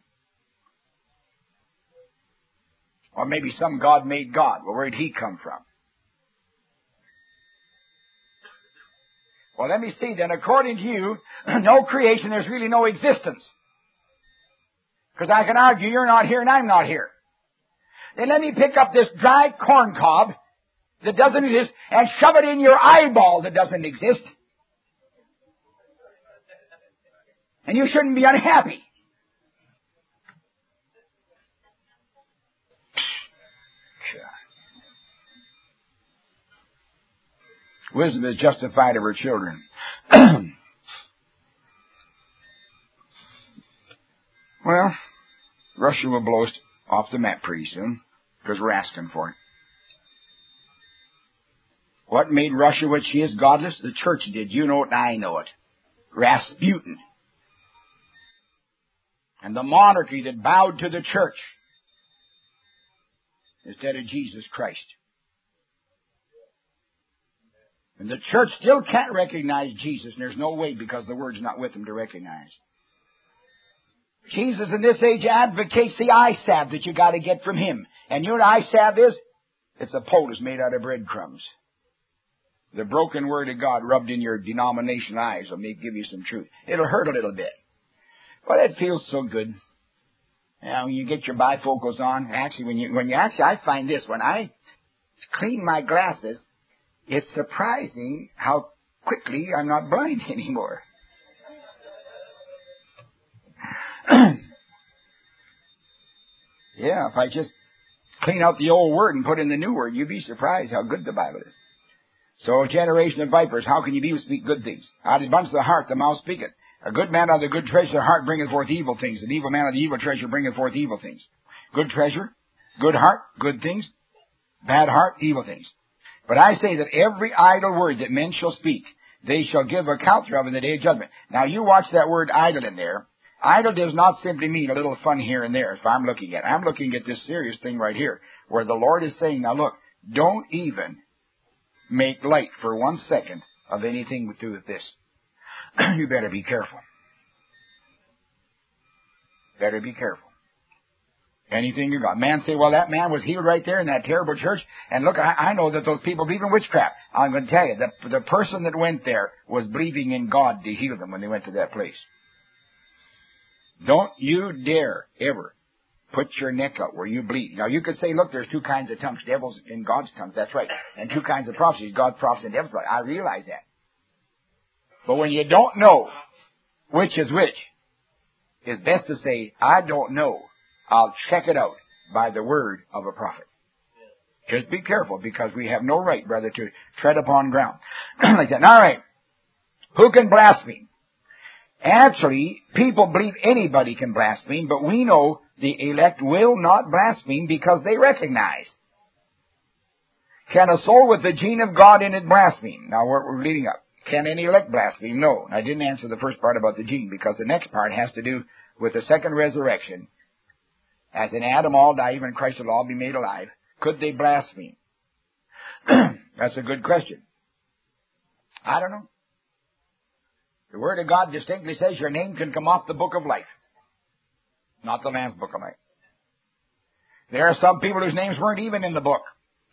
[SPEAKER 1] Or maybe some God made God. Well, where did he come from? Well, let me see then. According to you, no creation, there's really no existence. Because I can argue you're not here and I'm not here. Then let me pick up this dry corn cob that doesn't exist and shove it in your eyeball that doesn't exist. And you shouldn't be unhappy. Wisdom is justified of her children. Well, Russia will blow us off the map pretty soon because we're asking for it. What made Russia what she is? Godless? The church did. You know it and I know it. Rasputin. and the monarchy that bowed to the church instead of Jesus Christ. And the church still can't recognize Jesus, and there's no way because the Word's not with them to recognize. Jesus in this age advocates the eye salve that you got to get from Him. And you know what eye salve is? It's a poultice made out of breadcrumbs. The broken Word of God rubbed in your denomination eyes will give you some truth. It'll hurt a little bit. But it feels so good. Now, when you get your bifocals on, actually, I find this, when I clean my glasses, it's surprising how quickly I'm not blind anymore. Yeah, if I just clean out the old word and put in the new word, you'd be surprised how good the Bible is. So, generation of vipers, how can you be who speak good things? Out of the abundance of the heart, the mouth speaketh. A good man out of the good treasure of the heart bringeth forth evil things. An evil man out of the evil treasure bringeth forth evil things. Good treasure, good heart, good things. Bad heart, evil things. But I say that every idle word that men shall speak, they shall give account thereof in the day of judgment. Now, you watch that word idle in there. Idle does not simply mean a little fun here and there, if I'm looking at it. I'm looking at this serious thing right here, where the Lord is saying, now look, don't even make light for 1 second of anything to do with this. You better be careful. Better be careful. Anything you got. Man say, well, that man was healed right there in that terrible church, and look, I know that those people believe in witchcraft. I'm going to tell you, the person that went there was believing in God to heal them when they went to that place. Don't you dare ever put your neck out where you bleed. Now, you could say, look, there's two kinds of tongues, devils and God's tongues. That's right. And two kinds of prophecies, God's prophecy and devil's prophecy. I realize that. But when you don't know which is which, it's best to say, I don't know. I'll check it out by the word of a prophet. Just be careful, because we have no right, brother, to tread upon ground like that. All right. Who can blaspheme? Actually, people believe anybody can blaspheme, but we know the elect will not blaspheme because they recognize. Can a soul with the gene of God in it blaspheme? Now, we're leading up. Can any elect blaspheme? No. I didn't answer the first part about the gene, because the next part has to do with the second resurrection. As in Adam all die, even Christ will all be made alive. Could they blaspheme? That's a good question. I don't know. The Word of God distinctly says your name can come off the book of life, not the Lamb's book of life. There are some people whose names weren't even in the book.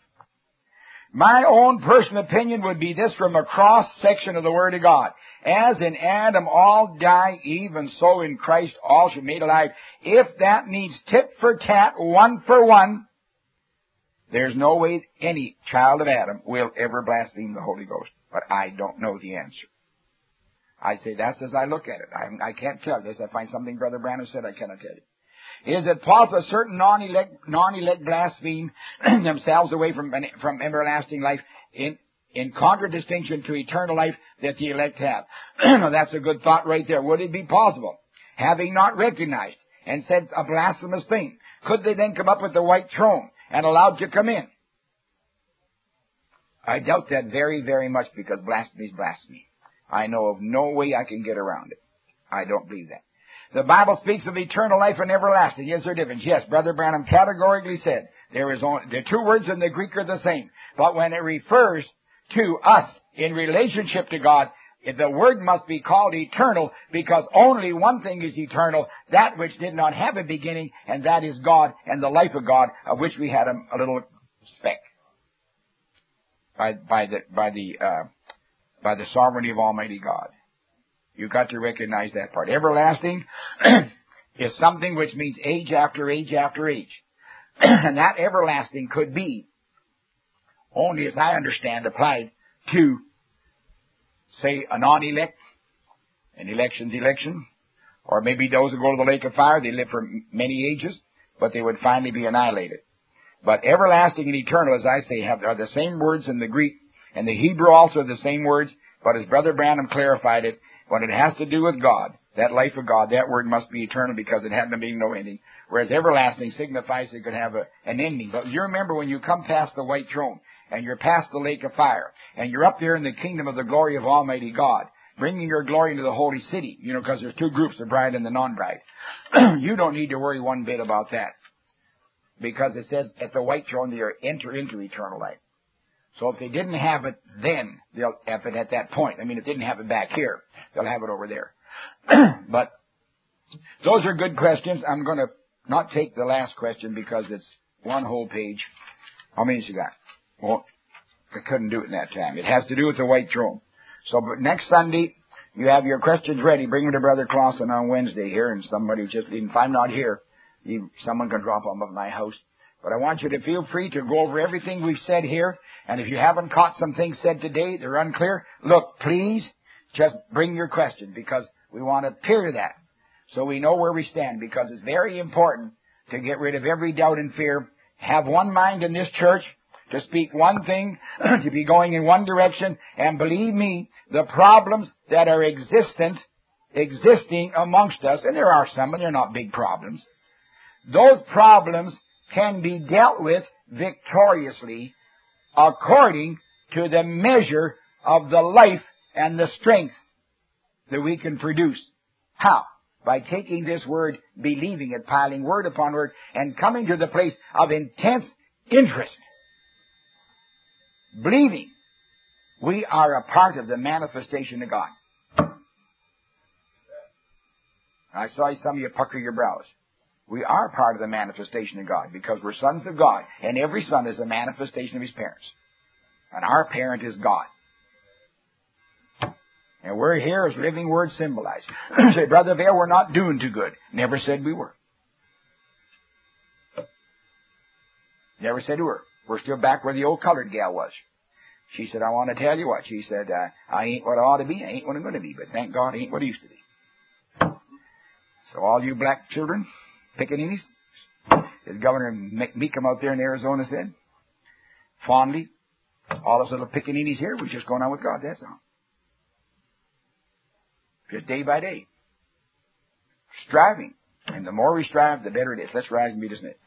[SPEAKER 1] My own personal opinion would be this from a cross-section of the Word of God. As in Adam all die, even so in Christ all shall be made alive. If that means tit for tat, one for one, there's no way any child of Adam will ever blaspheme the Holy Ghost. But I don't know the answer. I say that's as I look at it. I can't tell this. I find something Brother Branham said I cannot tell you. Is it possible certain non-elect blaspheme themselves away from everlasting life in contradistinction to eternal life that the elect have? That's a good thought right there. Would it be possible, having not recognized and said a blasphemous thing, could they then come up with the white throne and allowed to come in? I doubt that very, very much, because blasphemy is blasphemy. I know of no way I can get around it. I don't believe that. The Bible speaks of eternal life and everlasting. Is there a difference? Yes, Brother Branham categorically said the two words in the Greek are the same. But when it refers to us in relationship to God, the word must be called eternal, because only one thing is eternal, that which did not have a beginning, and that is God and the life of God, of which we had a little speck by the sovereignty of Almighty God. You've got to recognize that part. Everlasting is something which means age after age after age. And that everlasting could be only, as I understand, applied to, say, a non-elect, an election's election, or maybe those who go to the lake of fire. They live for many ages, but they would finally be annihilated. But everlasting and eternal, as I say, are the same words in the Greek, and the Hebrew also are the same words, but as Brother Branham clarified it, when it has to do with God, that life of God, that word must be eternal, because it had to be no ending. Whereas everlasting signifies it could have an ending. But you remember when you come past the white throne, and you're past the lake of fire, and you're up there in the kingdom of the glory of Almighty God, bringing your glory into the holy city, because there's two groups, the bride and the non-bride. You don't need to worry one bit about that, because it says at the white throne they'll enter into eternal life. So if they didn't have it then, they'll have it at that point. If they didn't have it back here, they'll have it over there. But those are good questions. I'm going to not take the last question because it's one whole page. How many you got? Well, I couldn't do it in that time. It has to do with the white throne. So but next Sunday, you have your questions ready. Bring them to Brother Clausen on Wednesday here, and somebody if I'm not here, someone can drop them at my house. But I want you to feel free to go over everything we've said here. And if you haven't caught some things said today, they're unclear, look, please just bring your question, because we want to peer that so we know where we stand, because it's very important to get rid of every doubt and fear, have one mind in this church, to speak one thing, to be going in one direction, and believe me, the problems that are existing amongst us, and there are some, and they're not big problems, those problems can be dealt with victoriously according to the measure of the life and the strength that we can produce. How? By taking this word, believing it, piling word upon word, and coming to the place of intense interest. Believing we are a part of the manifestation of God. I saw some of you pucker your brows. We are part of the manifestation of God because we're sons of God, and every son is a manifestation of his parents. And our parent is God. And we're here as living words symbolized. Say, Brother Vail, we're not doing too good. Never said we were. Never said we were. We're still back where the old colored gal was. She said, I want to tell you what. She said, I ain't what I ought to be. I ain't what I'm going to be. But thank God I ain't what I used to be. So all you black children, pickaninnies, as Governor Meekum out there in Arizona said, fondly, all us little pickaninnies here, we're just going on with God, that's all. Just day by day. Striving. And the more we strive, the better it is. Let's rise and be dismissed.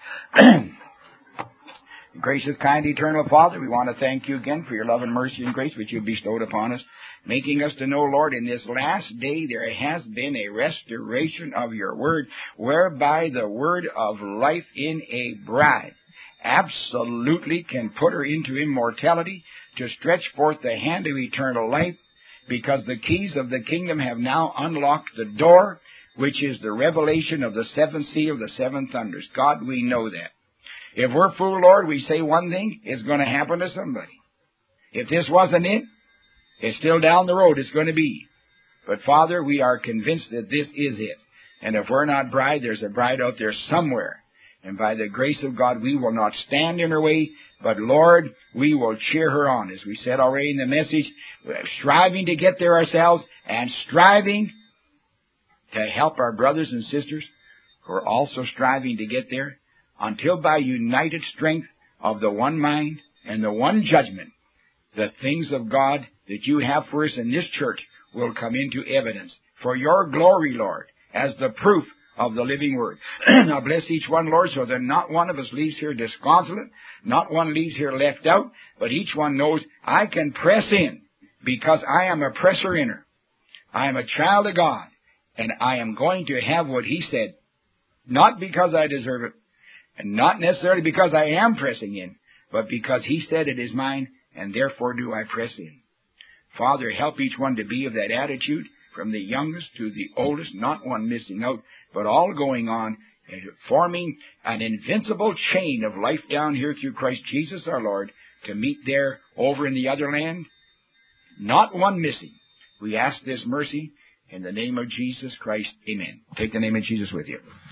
[SPEAKER 1] Gracious, kind, eternal Father, we want to thank you again for your love and mercy and grace which you've bestowed upon us, making us to know, Lord, in this last day there has been a restoration of your word, whereby the word of life in a bride absolutely can put her into immortality, to stretch forth the hand of eternal life, because the keys of the kingdom have now unlocked the door, which is the revelation of the seventh seal, the seven thunders. God, we know that. If we're fool, Lord, we say one thing, it's going to happen to somebody. If this wasn't it, it's still down the road, it's going to be. But Father, we are convinced that this is it. And if we're not bride, there's a bride out there somewhere. And by the grace of God, we will not stand in her way, but Lord, we will cheer her on. As we said already in the message, we're striving to get there ourselves and striving to help our brothers and sisters who are also striving to get there, until by united strength of the one mind and the one judgment, the things of God that you have for us in this church will come into evidence for your glory, Lord, as the proof of the living word. Now bless each one, Lord, so that not one of us leaves here disconsolate, not one leaves here left out, but each one knows I can press in because I am a presser inner. I am a child of God, and I am going to have what he said, not because I deserve it, and not necessarily because I am pressing in, but because he said it is mine, and therefore do I press in. Father, help each one to be of that attitude, from the youngest to the oldest, not one missing out, but all going on, and forming an invincible chain of life down here through Christ Jesus our Lord, to meet there over in the other land. Not one missing. We ask this mercy in the name of Jesus Christ. Amen. Take the name of Jesus with you.